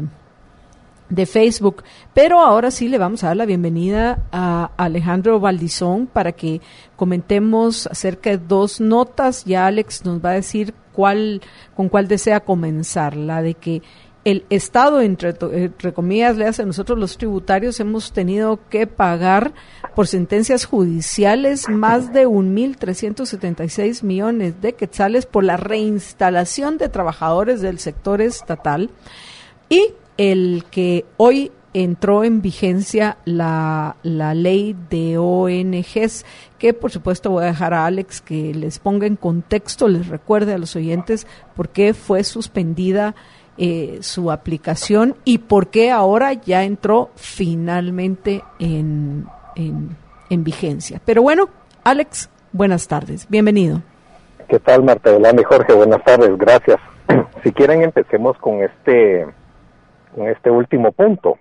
de Facebook. Pero ahora sí le vamos a dar la bienvenida a Alejandro Valdizón para que comentemos acerca de dos notas. Ya Alex nos va a decir cuál, con cuál desea comenzar, la de que el Estado, entre, entre comillas, le hace a nosotros los tributarios, hemos tenido que pagar por sentencias judiciales más de un mil trescientos setenta y seis millones de quetzales por la reinstalación de trabajadores del sector estatal, y el que hoy entró en vigencia la, la ley de O N Ges, que por supuesto voy a dejar a Alex que les ponga en contexto, les recuerde a los oyentes por qué fue suspendida Eh, su aplicación y por qué ahora ya entró finalmente en, en, en vigencia. Pero bueno, Alex, buenas tardes, bienvenido. ¿Qué tal, Marta Yolanda y Jorge? Buenas tardes, gracias. Si quieren empecemos con este, con este último punto.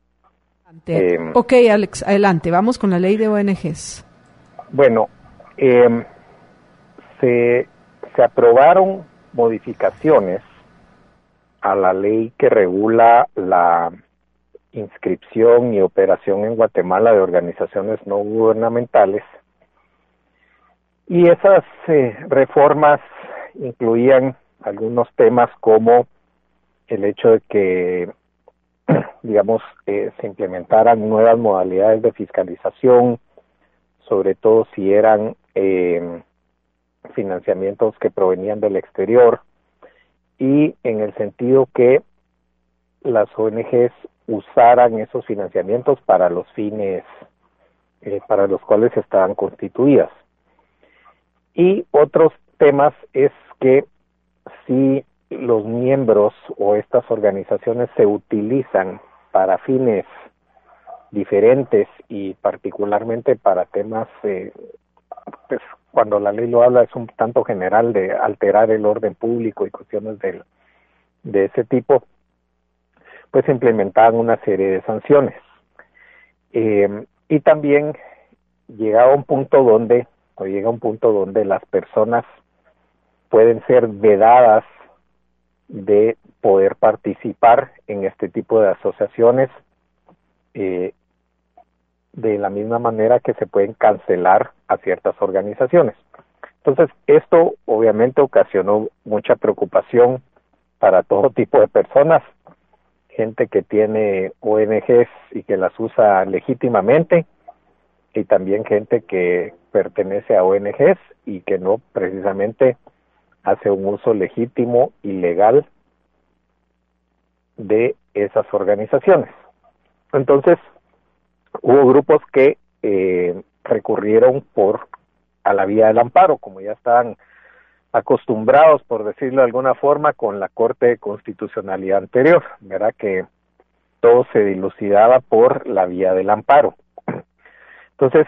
Eh, ok, Alex, adelante, vamos con la ley de O N Ges. Bueno, eh, se, se aprobaron modificaciones a la ley que regula la inscripción y operación en Guatemala de organizaciones no gubernamentales, y esas eh, reformas incluían algunos temas como el hecho de que, digamos, eh, se implementaran nuevas modalidades de fiscalización sobre todo si eran eh, financiamientos que provenían del exterior, y en el sentido que las O N Ges usaran esos financiamientos para los fines eh, para los cuales estaban constituidas. Y otros temas es que si los miembros o estas organizaciones se utilizan para fines diferentes y particularmente para temas, eh, pues cuando la ley lo habla es un tanto general de alterar el orden público y cuestiones de, de ese tipo, pues implementaban una serie de sanciones. Eh, y también llegaba a un punto donde, o llega a un punto donde las personas pueden ser vedadas de poder participar en este tipo de asociaciones, eh, de la misma manera que se pueden cancelar a ciertas organizaciones. Entonces, esto obviamente ocasionó mucha preocupación para todo tipo de personas, gente que tiene O N Ges y que las usa legítimamente, y también gente que pertenece a O N Ges y que no precisamente hace un uso legítimo y legal de esas organizaciones. Entonces, hubo grupos que eh, recurrieron por a la vía del amparo, como ya estaban acostumbrados, por decirlo de alguna forma, con la Corte de Constitucionalidad anterior, ¿verdad? Que todo se dilucidaba por la vía del amparo. Entonces,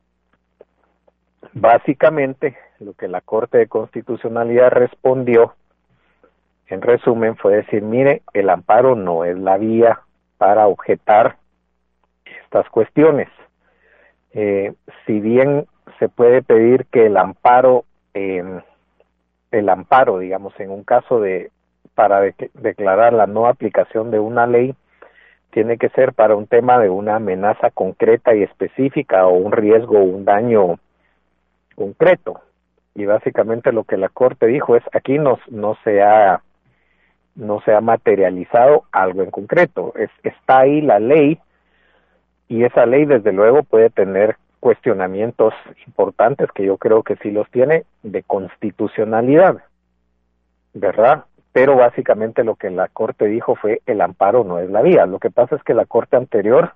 básicamente, lo que la Corte de Constitucionalidad respondió, en resumen, fue decir, mire, el amparo no es la vía para objetar estas cuestiones. Eh, si bien se puede pedir que el amparo, eh, el amparo, digamos, en un caso de para de, declarar la no aplicación de una ley, tiene que ser para un tema de una amenaza concreta y específica o un riesgo o un daño concreto. Y básicamente lo que la Corte dijo es, aquí no, no se ha no se ha materializado algo en concreto. Es, está ahí la ley, y esa ley desde luego puede tener cuestionamientos importantes, que yo creo que sí los tiene, de constitucionalidad, ¿verdad? Pero básicamente lo que la Corte dijo fue, el amparo no es la vía. Lo que pasa es que la Corte anterior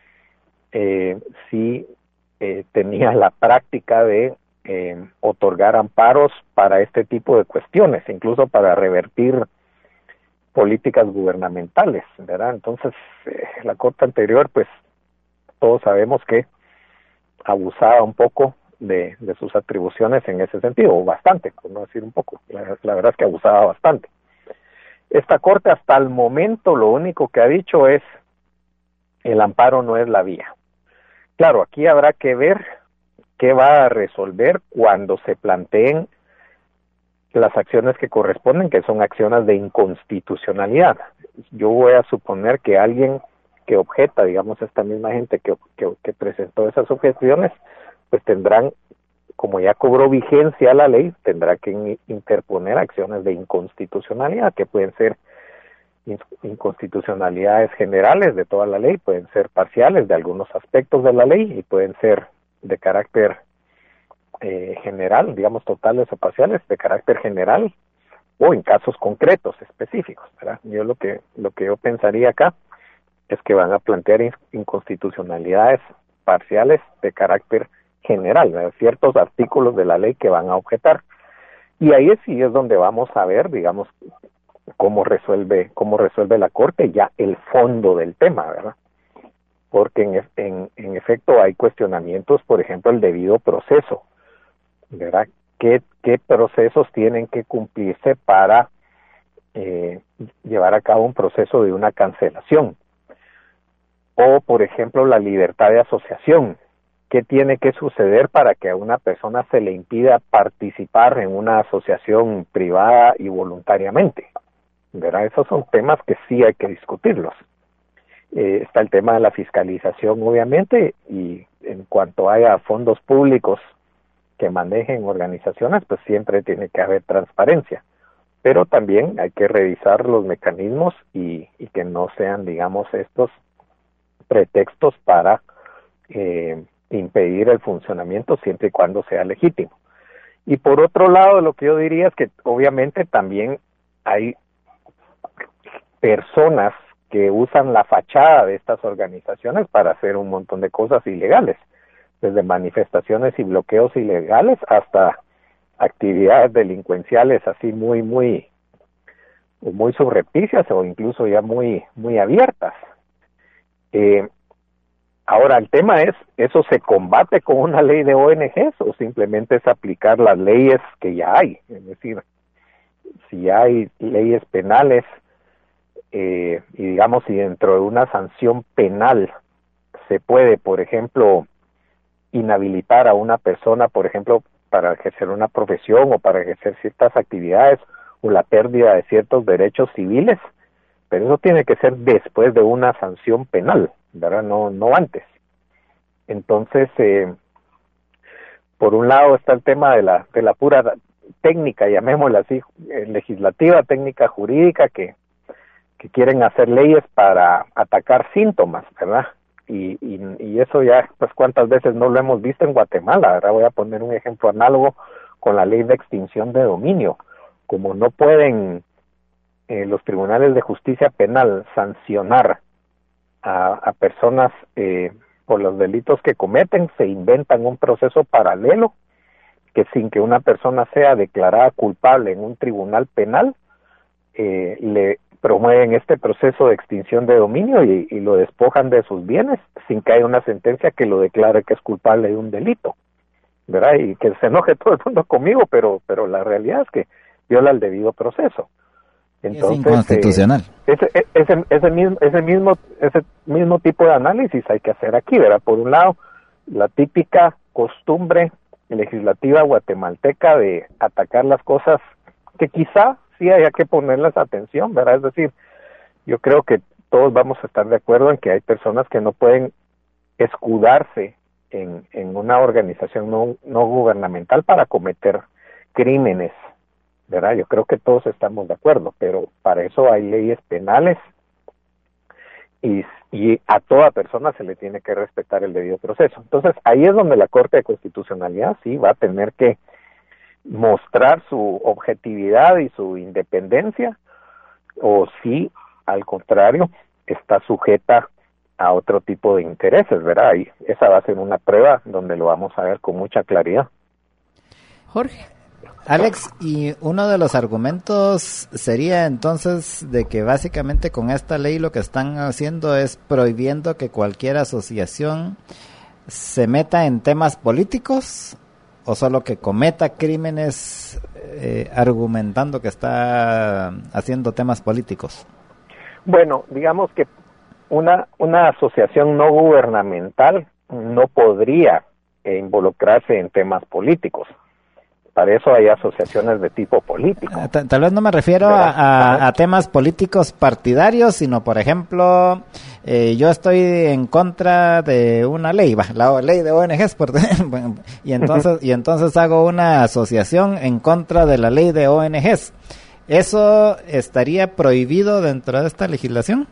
eh, sí eh, tenía la práctica de eh, otorgar amparos para este tipo de cuestiones, incluso para revertir políticas gubernamentales, ¿verdad? Entonces, eh, la Corte anterior, pues, todos sabemos que abusaba un poco de, de sus atribuciones en ese sentido, o bastante, por no decir un poco. La, la verdad es que abusaba bastante. Esta Corte hasta el momento lo único que ha dicho es, el amparo no es la vía. Claro, aquí habrá que ver qué va a resolver cuando se planteen las acciones que corresponden, que son acciones de inconstitucionalidad. Yo voy a suponer que alguien que objeta, digamos, esta misma gente que, que, que presentó esas objeciones, pues tendrán, como ya cobró vigencia la ley, tendrá que interponer acciones de inconstitucionalidad, que pueden ser inconstitucionalidades generales de toda la ley, pueden ser parciales de algunos aspectos de la ley, y pueden ser de carácter eh, general, digamos totales o parciales, de carácter general, o en casos concretos, específicos, ¿verdad? Yo lo que, lo que yo pensaría acá es que van a plantear inconstitucionalidades parciales de carácter general, ¿verdad? Ciertos artículos de la ley que van a objetar. Y ahí sí es donde vamos a ver, digamos, cómo resuelve cómo resuelve la Corte ya el fondo del tema, ¿verdad? Porque en, en, en efecto hay cuestionamientos, por ejemplo, el debido proceso, ¿verdad? ¿Qué, qué procesos tienen que cumplirse para eh, llevar a cabo un proceso de una cancelación? O, por ejemplo, la libertad de asociación. ¿Qué tiene que suceder para que a una persona se le impida participar en una asociación privada y voluntariamente? ¿Verdad? Esos son temas que sí hay que discutirlos. Eh, está el tema de la fiscalización, obviamente, y en cuanto haya fondos públicos que manejen organizaciones, pues siempre tiene que haber transparencia. Pero también hay que revisar los mecanismos y, y que no sean, digamos, estos pretextos para eh, impedir el funcionamiento siempre y cuando sea legítimo. Y por otro lado, lo que yo diría es que obviamente también hay personas que usan la fachada de estas organizaciones para hacer un montón de cosas ilegales, desde manifestaciones y bloqueos ilegales hasta actividades delincuenciales así muy, muy, muy subrepticias o incluso ya muy, muy abiertas. Eh, ahora, el tema es, ¿eso se combate con una ley de O N Ges o simplemente es aplicar las leyes que ya hay? Es decir, si hay leyes penales, eh, y digamos, si dentro de una sanción penal se puede, por ejemplo, inhabilitar a una persona, por ejemplo, para ejercer una profesión o para ejercer ciertas actividades o la pérdida de ciertos derechos civiles, pero eso tiene que ser después de una sanción penal, ¿verdad? No, no antes. Entonces, eh, por un lado está el tema de la de la pura técnica, llamémosla así, eh, legislativa, técnica jurídica, que, que quieren hacer leyes para atacar síntomas, ¿verdad? Y, y, y eso ya, pues cuántas veces no lo hemos visto en Guatemala, ¿verdad? Voy a poner un ejemplo análogo con la ley de extinción de dominio. Como no pueden eh, los tribunales de justicia penal sancionar a, a personas eh, por los delitos que cometen, se inventan un proceso paralelo que sin que una persona sea declarada culpable en un tribunal penal, eh, le promueven este proceso de extinción de dominio y, y lo despojan de sus bienes sin que haya una sentencia que lo declare que es culpable de un delito, ¿verdad? Y que se enoje todo el mundo conmigo, pero pero la realidad es que viola el debido proceso. Entonces, es inconstitucional. Eh, ese, ese, ese, mismo, ese, mismo, ese mismo tipo de análisis hay que hacer aquí, ¿verdad? Por un lado, la típica costumbre legislativa guatemalteca de atacar las cosas que quizá sí haya que ponerles atención, ¿verdad? Es decir, yo creo que todos vamos a estar de acuerdo en que hay personas que no pueden escudarse en, en una organización no, no gubernamental para cometer crímenes, ¿verdad? Yo creo que todos estamos de acuerdo, pero para eso hay leyes penales y, y a toda persona se le tiene que respetar el debido proceso. Entonces, ahí es donde la Corte de Constitucionalidad sí va a tener que mostrar su objetividad y su independencia, o si al contrario está sujeta a otro tipo de intereses, ¿verdad? Y esa va a ser una prueba donde lo vamos a ver con mucha claridad. Jorge. Alex, y uno de los argumentos sería entonces de que básicamente con esta ley lo que están haciendo es prohibiendo que cualquier asociación se meta en temas políticos, o solo que cometa crímenes eh, argumentando que está haciendo temas políticos. Bueno, digamos que una una asociación no gubernamental no podría eh, involucrarse en temas políticos. Para eso hay asociaciones de tipo político. Tal, tal vez no me refiero a, a, a temas políticos partidarios, sino, por ejemplo, eh, yo estoy en contra de una ley, va, la ley de O N Ges, por, y entonces y entonces hago una asociación en contra de la ley de O N Ges. ¿Eso estaría prohibido dentro de esta legislación?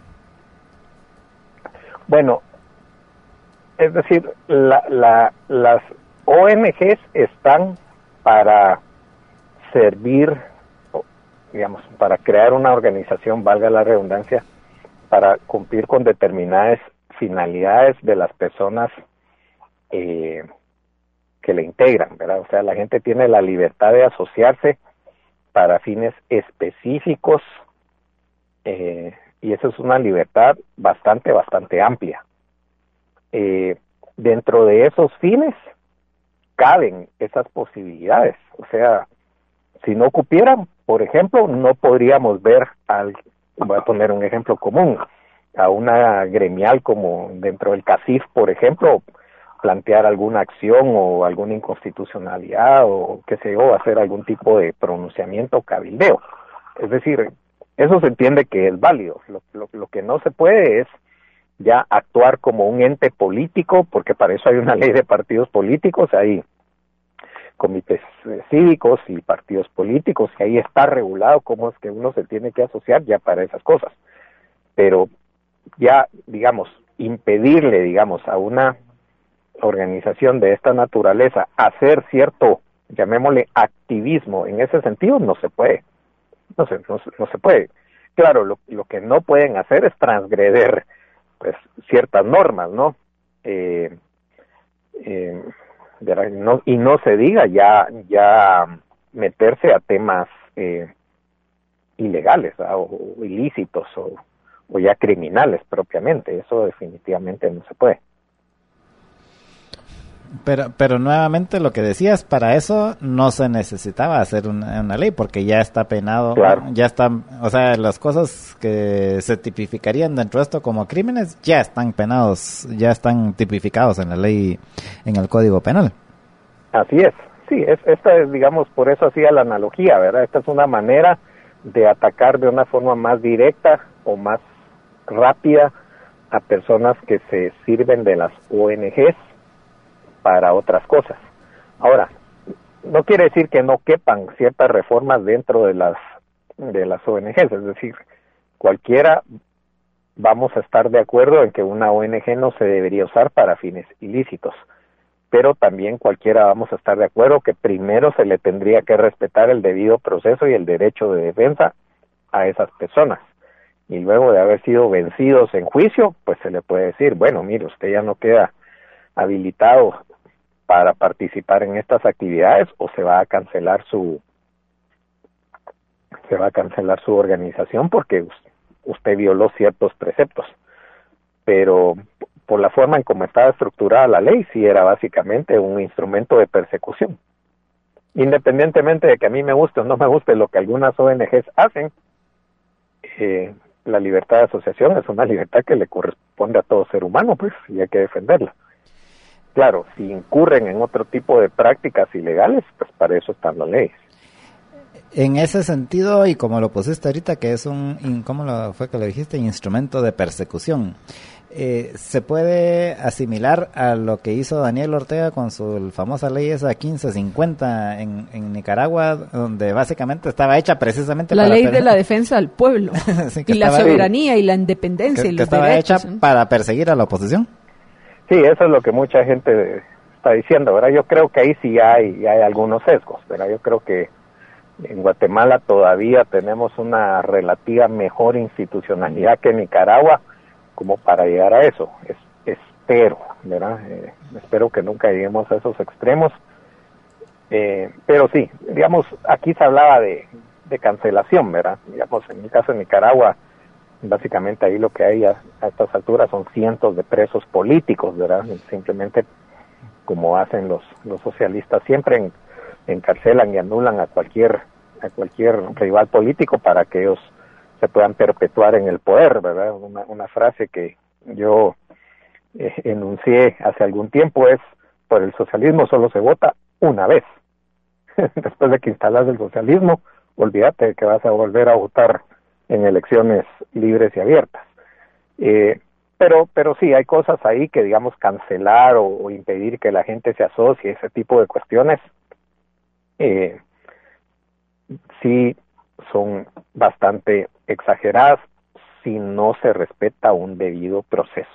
Bueno, es decir, la, la, las O N Ges están para servir, digamos, para crear una organización, valga la redundancia, para cumplir con determinadas finalidades de las personas eh, que le integran, ¿verdad? O sea, la gente tiene la libertad de asociarse para fines específicos eh, y eso es una libertad bastante, bastante amplia. Eh, dentro de esos fines caben esas posibilidades, o sea, si no cupieran, por ejemplo, no podríamos ver al, voy a poner un ejemplo común, a una gremial como dentro del CACIF, por ejemplo, plantear alguna acción o alguna inconstitucionalidad o qué sé yo, hacer algún tipo de pronunciamiento o cabildeo. Es decir, eso se entiende que es válido. Lo, lo, lo que no se puede es ya actuar como un ente político, porque para eso hay una ley de partidos políticos, hay comités eh, cívicos y partidos políticos, y ahí está regulado cómo es que uno se tiene que asociar ya para esas cosas. Pero ya, digamos, impedirle, digamos, a una organización de esta naturaleza hacer cierto, llamémosle activismo en ese sentido, no se puede. No se, no, no se puede. Claro, lo, lo que no pueden hacer es transgreder pues ciertas normas, ¿no? Eh, eh, no y no se diga ya ya meterse a temas eh, ilegales, ¿verdad? o, o ilícitos o, o ya criminales propiamente. Eso definitivamente no se puede. Pero, pero nuevamente lo que decías, para eso no se necesitaba hacer una, una ley, porque ya está penado, claro. ya están, o sea, las cosas que se tipificarían dentro de esto como crímenes ya están penados, ya están tipificados en la ley, en el Código Penal. Así es, sí, es, esta es, digamos, por eso hacía la analogía, ¿verdad? Esta es una manera de atacar de una forma más directa o más rápida a personas que se sirven de las O N Ges para otras cosas. Ahora, no quiere decir que no quepan ciertas reformas dentro de las de las O N Ges, es decir, cualquiera vamos a estar de acuerdo en que una O N Ge no se debería usar para fines ilícitos, pero también cualquiera vamos a estar de acuerdo que primero se le tendría que respetar el debido proceso y el derecho de defensa a esas personas, y luego de haber sido vencidos en juicio, pues se le puede decir, bueno, mire, usted ya no queda habilitado para participar en estas actividades o se va a cancelar su se va a cancelar su organización porque usted violó ciertos preceptos. Pero por la forma en cómo estaba estructurada la ley, sí era básicamente un instrumento de persecución. Independientemente de que a mí me guste o no me guste lo que algunas O N Ges hacen, eh, la libertad de asociación es una libertad que le corresponde a todo ser humano, pues, y hay que defenderla. Claro, si incurren en otro tipo de prácticas ilegales, pues para eso están las leyes. En ese sentido, y como lo pusiste ahorita, que es un, ¿cómo lo fue que lo dijiste? Instrumento de persecución. Eh, ¿Se puede asimilar a lo que hizo Daniel Ortega con su famosa ley esa quince cincuenta en, en Nicaragua, donde básicamente estaba hecha precisamente la para... ley de la defensa del pueblo, sí, y la soberanía y la independencia que, y que los estaba derechos, hecha ¿no? para perseguir a la oposición. Sí, eso es lo que mucha gente está diciendo, ¿verdad? Yo creo que ahí sí hay, hay algunos sesgos, ¿verdad? Yo creo que en Guatemala todavía tenemos una relativa mejor institucionalidad que en Nicaragua como para llegar a eso. Es, espero, ¿verdad? Eh, espero que nunca lleguemos a esos extremos. Eh, pero sí, digamos, aquí se hablaba de, de cancelación, ¿verdad? Digamos, en el caso de Nicaragua, básicamente ahí lo que hay a, a estas alturas son cientos de presos políticos, ¿verdad? Simplemente como hacen los los socialistas siempre, en, encarcelan y anulan a cualquier a cualquier rival político para que ellos se puedan perpetuar en el poder, ¿verdad? Una, una frase que yo eh, enuncié hace algún tiempo es: por el socialismo solo se vota una vez. Después de que instalas el socialismo, olvídate de que vas a volver a votar en elecciones libres y abiertas. Eh, pero pero sí, hay cosas ahí que, digamos, cancelar o, o impedir que la gente se asocie, ese tipo de cuestiones, eh, sí son bastante exageradas si no se respeta un debido proceso.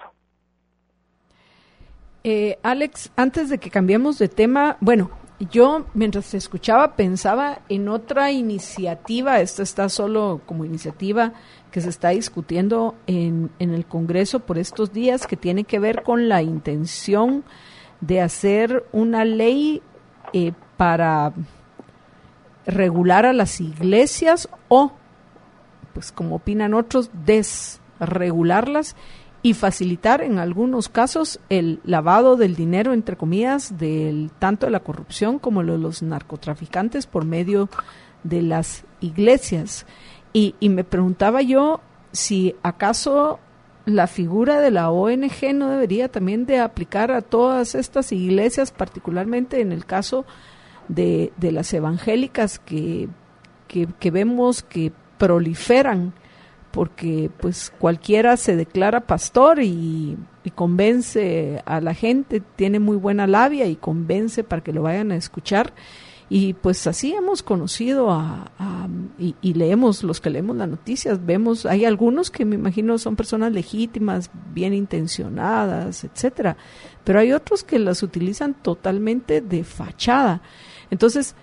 Eh, Alex, antes de que cambiemos de tema, bueno, yo mientras te escuchaba pensaba en otra iniciativa, esta está solo como iniciativa que se está discutiendo en, en el Congreso por estos días, que tiene que ver con la intención de hacer una ley eh, para regular a las iglesias o, pues como opinan otros, desregularlas y facilitar en algunos casos el lavado del dinero, entre comillas, del tanto de la corrupción como de los narcotraficantes por medio de las iglesias. Y, y me preguntaba yo si acaso la figura de la O N Ge no debería también de aplicar a todas estas iglesias, particularmente en el caso de, de las evangélicas que, que, que vemos que proliferan, porque pues cualquiera se declara pastor y, y convence a la gente, tiene muy buena labia y convence para que lo vayan a escuchar, Y pues así hemos conocido a, a y, y leemos, los que leemos las noticias, vemos, hay algunos que me imagino son personas legítimas, bien intencionadas, etcétera, pero hay otros que las utilizan totalmente de fachada. Entonces,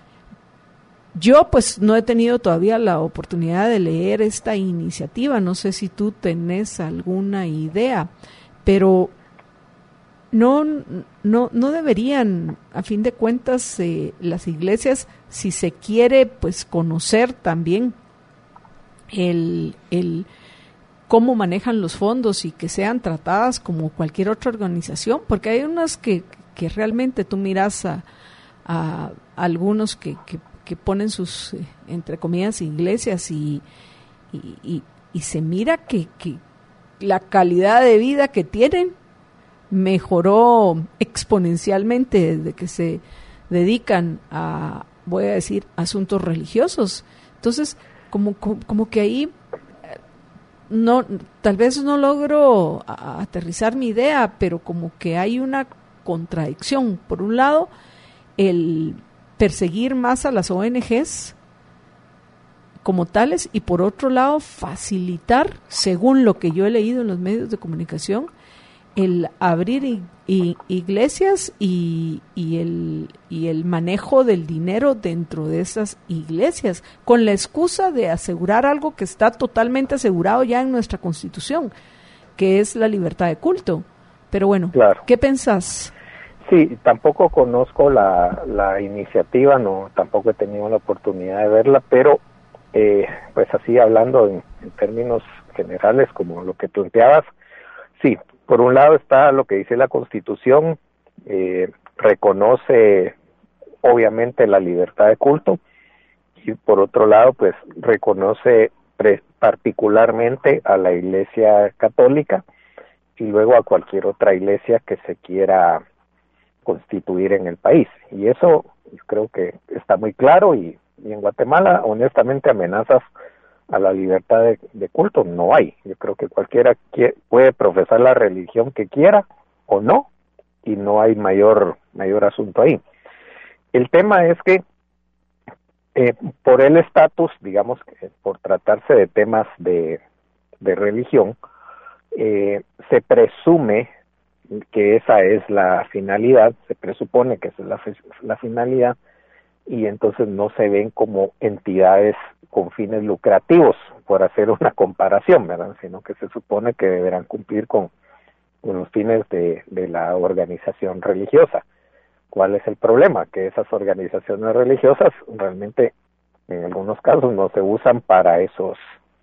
yo pues no he tenido todavía la oportunidad de leer esta iniciativa, no sé si tú tenés alguna idea, pero no no no deberían, a fin de cuentas, eh, las iglesias, si se quiere pues conocer también el el cómo manejan los fondos y que sean tratadas como cualquier otra organización, porque hay unas que, que realmente tú miras a, a algunos que, que, que ponen sus, eh, entre comillas, iglesias y, y, y, y se mira que, que la calidad de vida que tienen mejoró exponencialmente desde que se dedican a, voy a decir, asuntos religiosos. Entonces, como, como, como que ahí no, tal vez no logro a, aterrizar mi idea, pero como que hay una contradicción. Por un lado, el perseguir más a las O N Ges como tales, y por otro lado, facilitar, según lo que yo he leído en los medios de comunicación, el abrir i, i, iglesias y, y, el, y el manejo del dinero dentro de esas iglesias, con la excusa de asegurar algo que está totalmente asegurado ya en nuestra Constitución, que es la libertad de culto. Pero bueno, claro. ¿Qué pensás? Sí, tampoco conozco la, la iniciativa, no, tampoco he tenido la oportunidad de verla, pero eh, pues así hablando en, en términos generales, como lo que planteabas, sí. Por un lado está lo que dice la Constitución, eh, reconoce obviamente la libertad de culto, y por otro lado pues reconoce pre- particularmente a la Iglesia Católica y luego a cualquier otra iglesia que se quiera constituir en el país. Y eso yo creo que está muy claro, y, y en Guatemala honestamente amenazas a la libertad de, de culto no hay. Yo creo que cualquiera quiere, puede profesar la religión que quiera o no, y no hay mayor mayor asunto ahí. El tema es que eh, por el estatus, digamos, que por tratarse de temas de, de religión, eh, se presume que esa es la finalidad, se presupone que esa es la, la finalidad, y entonces no se ven como entidades con fines lucrativos, por hacer una comparación, ¿verdad? Sino que se supone que deberán cumplir con, con los fines de, de la organización religiosa. ¿Cuál es el problema? Que esas organizaciones religiosas realmente, en algunos casos, no se usan para esos,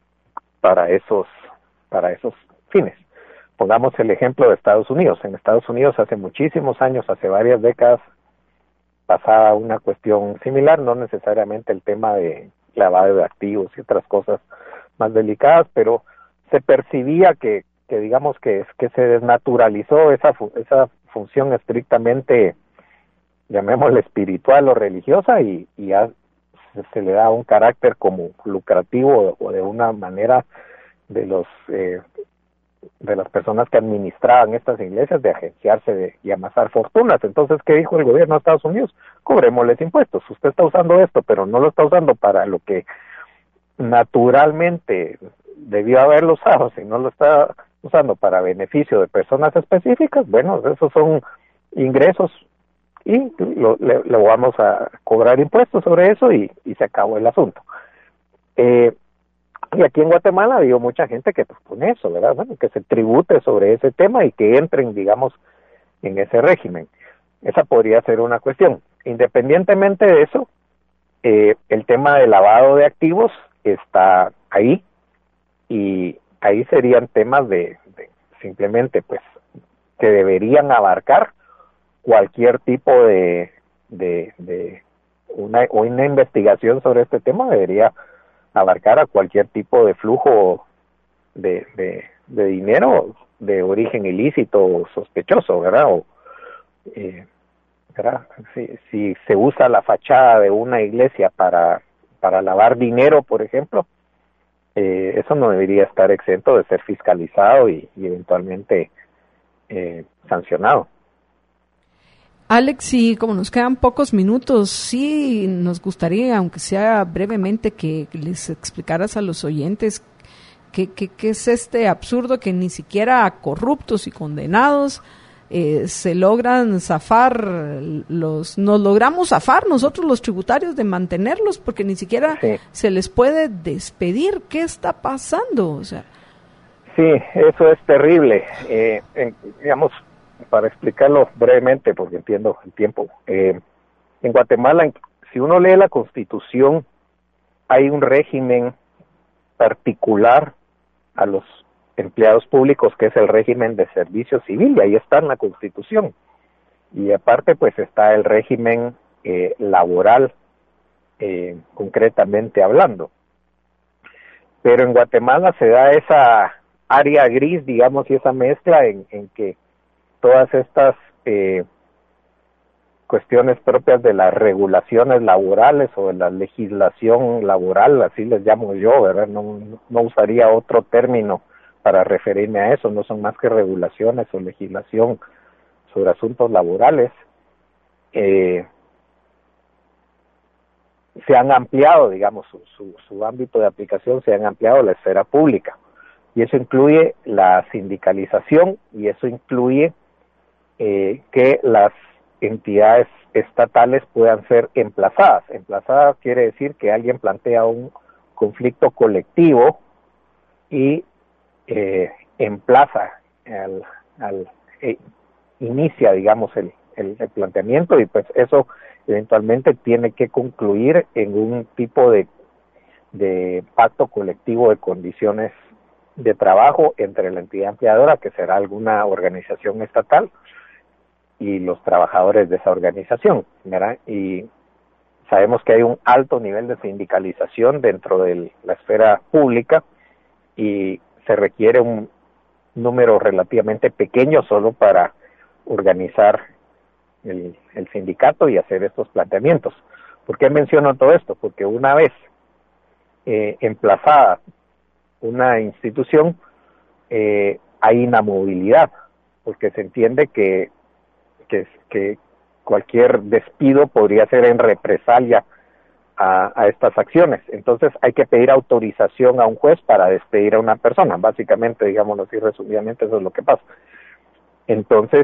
para esos, para esos fines. Pongamos el ejemplo de Estados Unidos. En Estados Unidos hace muchísimos años, hace varias décadas, pasaba una cuestión similar, no necesariamente el tema de lavado de activos y otras cosas más delicadas, pero se percibía que, que digamos que, que se desnaturalizó esa, esa función estrictamente, llamémosle espiritual o religiosa, y, y ya se, se le da un carácter como lucrativo o de una manera de los eh, de las personas que administraban estas iglesias de agenciarse de, y amasar fortunas. Entonces, ¿qué dijo el gobierno de Estados Unidos? Cobrémosles impuestos. Usted está usando esto, pero no lo está usando para lo que naturalmente debió haberlo usado, si no lo está usando para beneficio de personas específicas, bueno, esos son ingresos y lo, le, le vamos a cobrar impuestos sobre eso, y, y se acabó el asunto. Eh, Y aquí en Guatemala ha habido mucha gente que propone eso, ¿verdad? Bueno, que se tribute sobre ese tema y que entren, digamos, en ese régimen. Esa podría ser una cuestión. Independientemente de eso, eh, el tema del lavado de activos está ahí, y ahí serían temas de, de simplemente, pues, que deberían abarcar cualquier tipo de, de, de una, una investigación sobre este tema, debería abarcar a cualquier tipo de flujo de, de, de dinero de origen ilícito o sospechoso, ¿verdad? O, eh, ¿verdad? Si, si se usa la fachada de una iglesia para, para lavar dinero, por ejemplo, eh, eso no debería estar exento de ser fiscalizado y, y eventualmente eh, sancionado. Alex, y como nos quedan pocos minutos, sí nos gustaría, aunque sea brevemente, que les explicaras a los oyentes qué, qué, qué es este absurdo que ni siquiera corruptos y condenados eh, se logran zafar, los nos logramos zafar nosotros los tributarios de mantenerlos, porque ni siquiera sí. se les puede despedir. ¿Qué está pasando? O sea, sí, eso es terrible. Eh, en, digamos, para explicarlo brevemente, porque entiendo el tiempo, eh, en Guatemala, si uno lee la Constitución, hay un régimen particular a los empleados públicos, que es el régimen de servicio civil, y ahí está en la Constitución. Y aparte, pues está el régimen eh, laboral, eh, concretamente hablando. Pero en Guatemala se da esa área gris, digamos, y esa mezcla en, en que todas estas eh, cuestiones propias de las regulaciones laborales o de la legislación laboral, así les llamo yo, ¿verdad? No, no usaría otro término para referirme a eso, no son más que regulaciones o legislación sobre asuntos laborales, eh, se han ampliado, digamos, su, su, su ámbito de aplicación, se han ampliado a la esfera pública, y eso incluye la sindicalización, y eso incluye Eh, que las entidades estatales puedan ser emplazadas. Emplazadas quiere decir que alguien plantea un conflicto colectivo y eh, emplaza, al, al, eh, inicia, digamos, el, el, el planteamiento, y pues eso eventualmente tiene que concluir en un tipo de, de pacto colectivo de condiciones de trabajo entre la entidad empleadora, que será alguna organización estatal, y los trabajadores de esa organización, ¿verdad? Y sabemos que hay un alto nivel de sindicalización dentro de la esfera pública y se requiere un número relativamente pequeño solo para organizar el, el sindicato y hacer estos planteamientos. ¿Por qué menciono todo esto? Porque una vez eh, emplazada una institución, eh, hay inamovilidad, porque se entiende que Que, que cualquier despido podría ser en represalia a, a estas acciones. Entonces hay que pedir autorización a un juez para despedir a una persona. Básicamente, digámoslo así resumidamente, eso es lo que pasa. Entonces,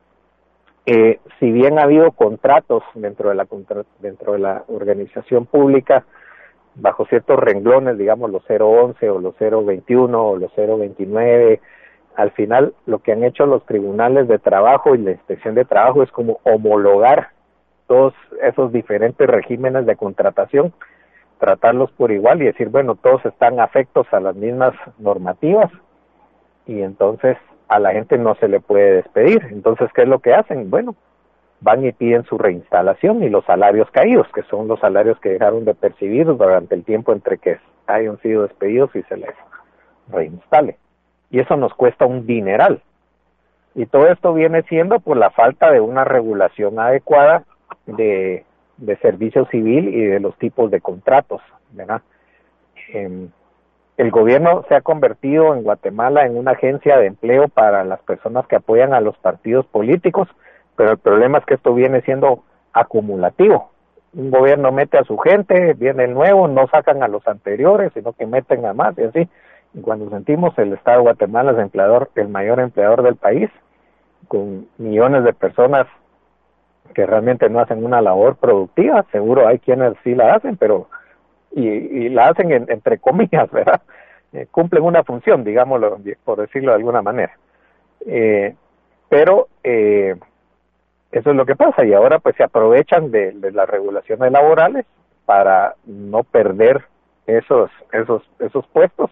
eh, si bien ha habido contratos dentro de la contra, dentro de la organización pública, bajo ciertos renglones, digamos los cero once o los cero veintiuno o los cero veintinueve, al final lo que han hecho los tribunales de trabajo y la inspección de trabajo es como homologar todos esos diferentes regímenes de contratación, tratarlos por igual y decir, bueno, todos están afectos a las mismas normativas, y entonces a la gente no se le puede despedir. Entonces, ¿qué es lo que hacen? Bueno, van y piden su reinstalación y los salarios caídos, que son los salarios que dejaron de percibir durante el tiempo entre que hayan sido despedidos y se les reinstale. Y eso nos cuesta un dineral. Y todo esto viene siendo por la falta de una regulación adecuada de, de servicio civil y de los tipos de contratos, ¿verdad? Eh, el gobierno se ha convertido en Guatemala en una agencia de empleo para las personas que apoyan a los partidos políticos, pero el problema es que esto viene siendo acumulativo. Un gobierno mete a su gente, viene el nuevo, no sacan a los anteriores, sino que meten a más y así. Y cuando sentimos, el Estado de Guatemala es empleador, el mayor empleador del país, con millones de personas que realmente no hacen una labor productiva. Seguro hay quienes sí la hacen, pero y, y la hacen en, entre comillas, ¿verdad? Eh, cumplen una función, digámoslo, por decirlo de alguna manera. Eh, pero eh, eso es lo que pasa, y ahora pues se aprovechan de, de las regulaciones laborales para no perder esos esos esos puestos.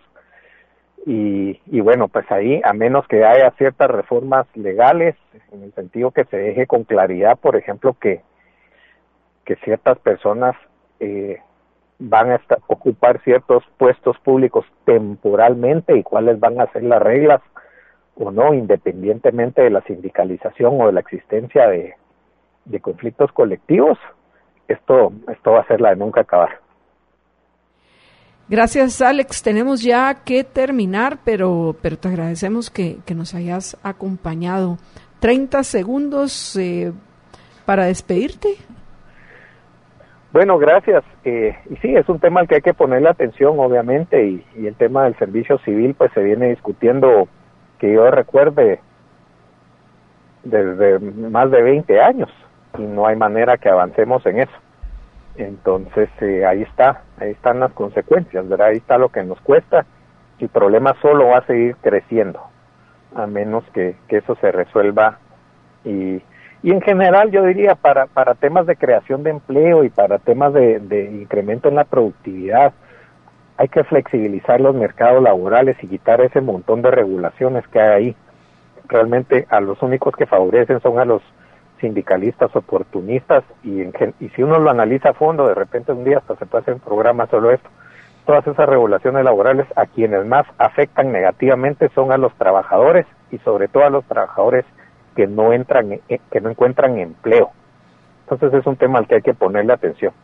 Y, y bueno, pues ahí, a menos que haya ciertas reformas legales, en el sentido que se deje con claridad, por ejemplo, que, que ciertas personas eh, van a estar, ocupar ciertos puestos públicos temporalmente y cuáles van a ser las reglas o no, independientemente de la sindicalización o de la existencia de, de conflictos colectivos, esto, esto va a ser la de nunca acabar. Gracias, Alex. Tenemos ya que terminar, pero, pero te agradecemos que, que nos hayas acompañado. treinta segundos, eh, para despedirte. Bueno, gracias. Eh, y sí, es un tema al que hay que ponerle atención, obviamente, y, y el tema del servicio civil, pues se viene discutiendo, que yo recuerde, desde más de veinte años, y no hay manera que avancemos en eso. Entonces, eh, ahí está, ahí están las consecuencias, ¿verdad? Ahí está lo que nos cuesta. El problema solo va a seguir creciendo, a menos que, que eso se resuelva. Y, y en general, yo diría, para, para temas de creación de empleo y para temas de, de incremento en la productividad, hay que flexibilizar los mercados laborales y quitar ese montón de regulaciones que hay ahí. Realmente a los únicos que favorecen son a los sindicalistas oportunistas, y, en, y si uno lo analiza a fondo, de repente un día hasta se puede hacer un programa solo esto. Todas esas regulaciones laborales, a quienes más afectan negativamente son a los trabajadores, y sobre todo a los trabajadores que no entran, que no encuentran empleo. Entonces es un tema al que hay que ponerle atención.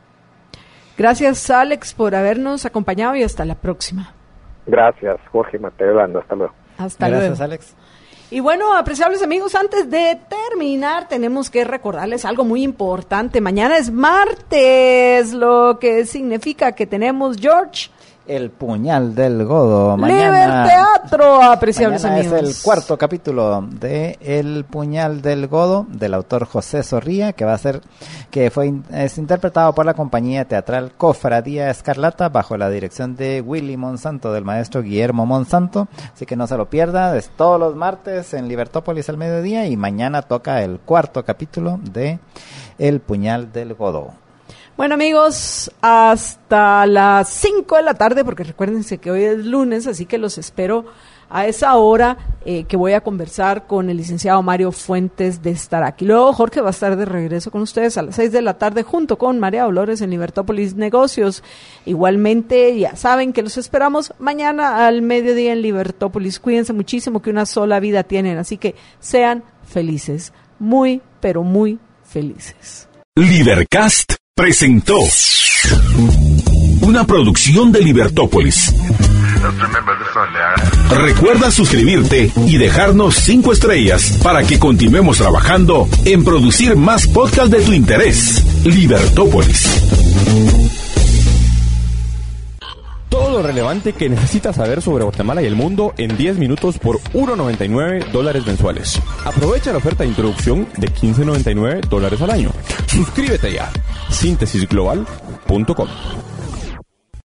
Gracias, Alex, por habernos acompañado, y hasta la próxima. Gracias, Jorge Mateo Lando. Hasta luego. Hasta Gracias, luego. Alex. Y bueno, apreciables amigos, antes de terminar, tenemos que recordarles algo muy importante. Mañana es martes, lo que significa que tenemos, George, El puñal del godo. Mañana, Liberteatro, apreciables mañana amigos. es el cuarto capítulo de El puñal del godo, del autor José Zorrilla, que va a ser, que fue es interpretado por la compañía teatral Cofradía Escarlata, bajo la dirección de Willy Monsanto, del maestro Guillermo Monsanto. Así que no se lo pierda, es todos los martes en Libertópolis al mediodía, y mañana toca el cuarto capítulo de El puñal del godo. Bueno, amigos, hasta las cinco de la tarde, porque recuérdense que hoy es lunes, así que los espero a esa hora, eh, que voy a conversar con el licenciado Mario Fuentes de Starac. Y luego Jorge va a estar de regreso con ustedes a las seis de la tarde junto con María Dolores en Libertópolis Negocios. Igualmente, ya saben que los esperamos mañana al mediodía en Libertópolis. Cuídense muchísimo, que una sola vida tienen, así que sean felices, muy, pero muy felices. Libercast presentó una producción de Libertópolis. Recuerda suscribirte y dejarnos cinco estrellas para que continuemos trabajando en producir más podcasts de tu interés. Libertópolis. Todo lo relevante que necesitas saber sobre Guatemala y el mundo en diez minutos por uno noventa y nueve dólares mensuales. Aprovecha la oferta de introducción de quince noventa y nueve dólares al año. Suscríbete ya. síntesis global punto com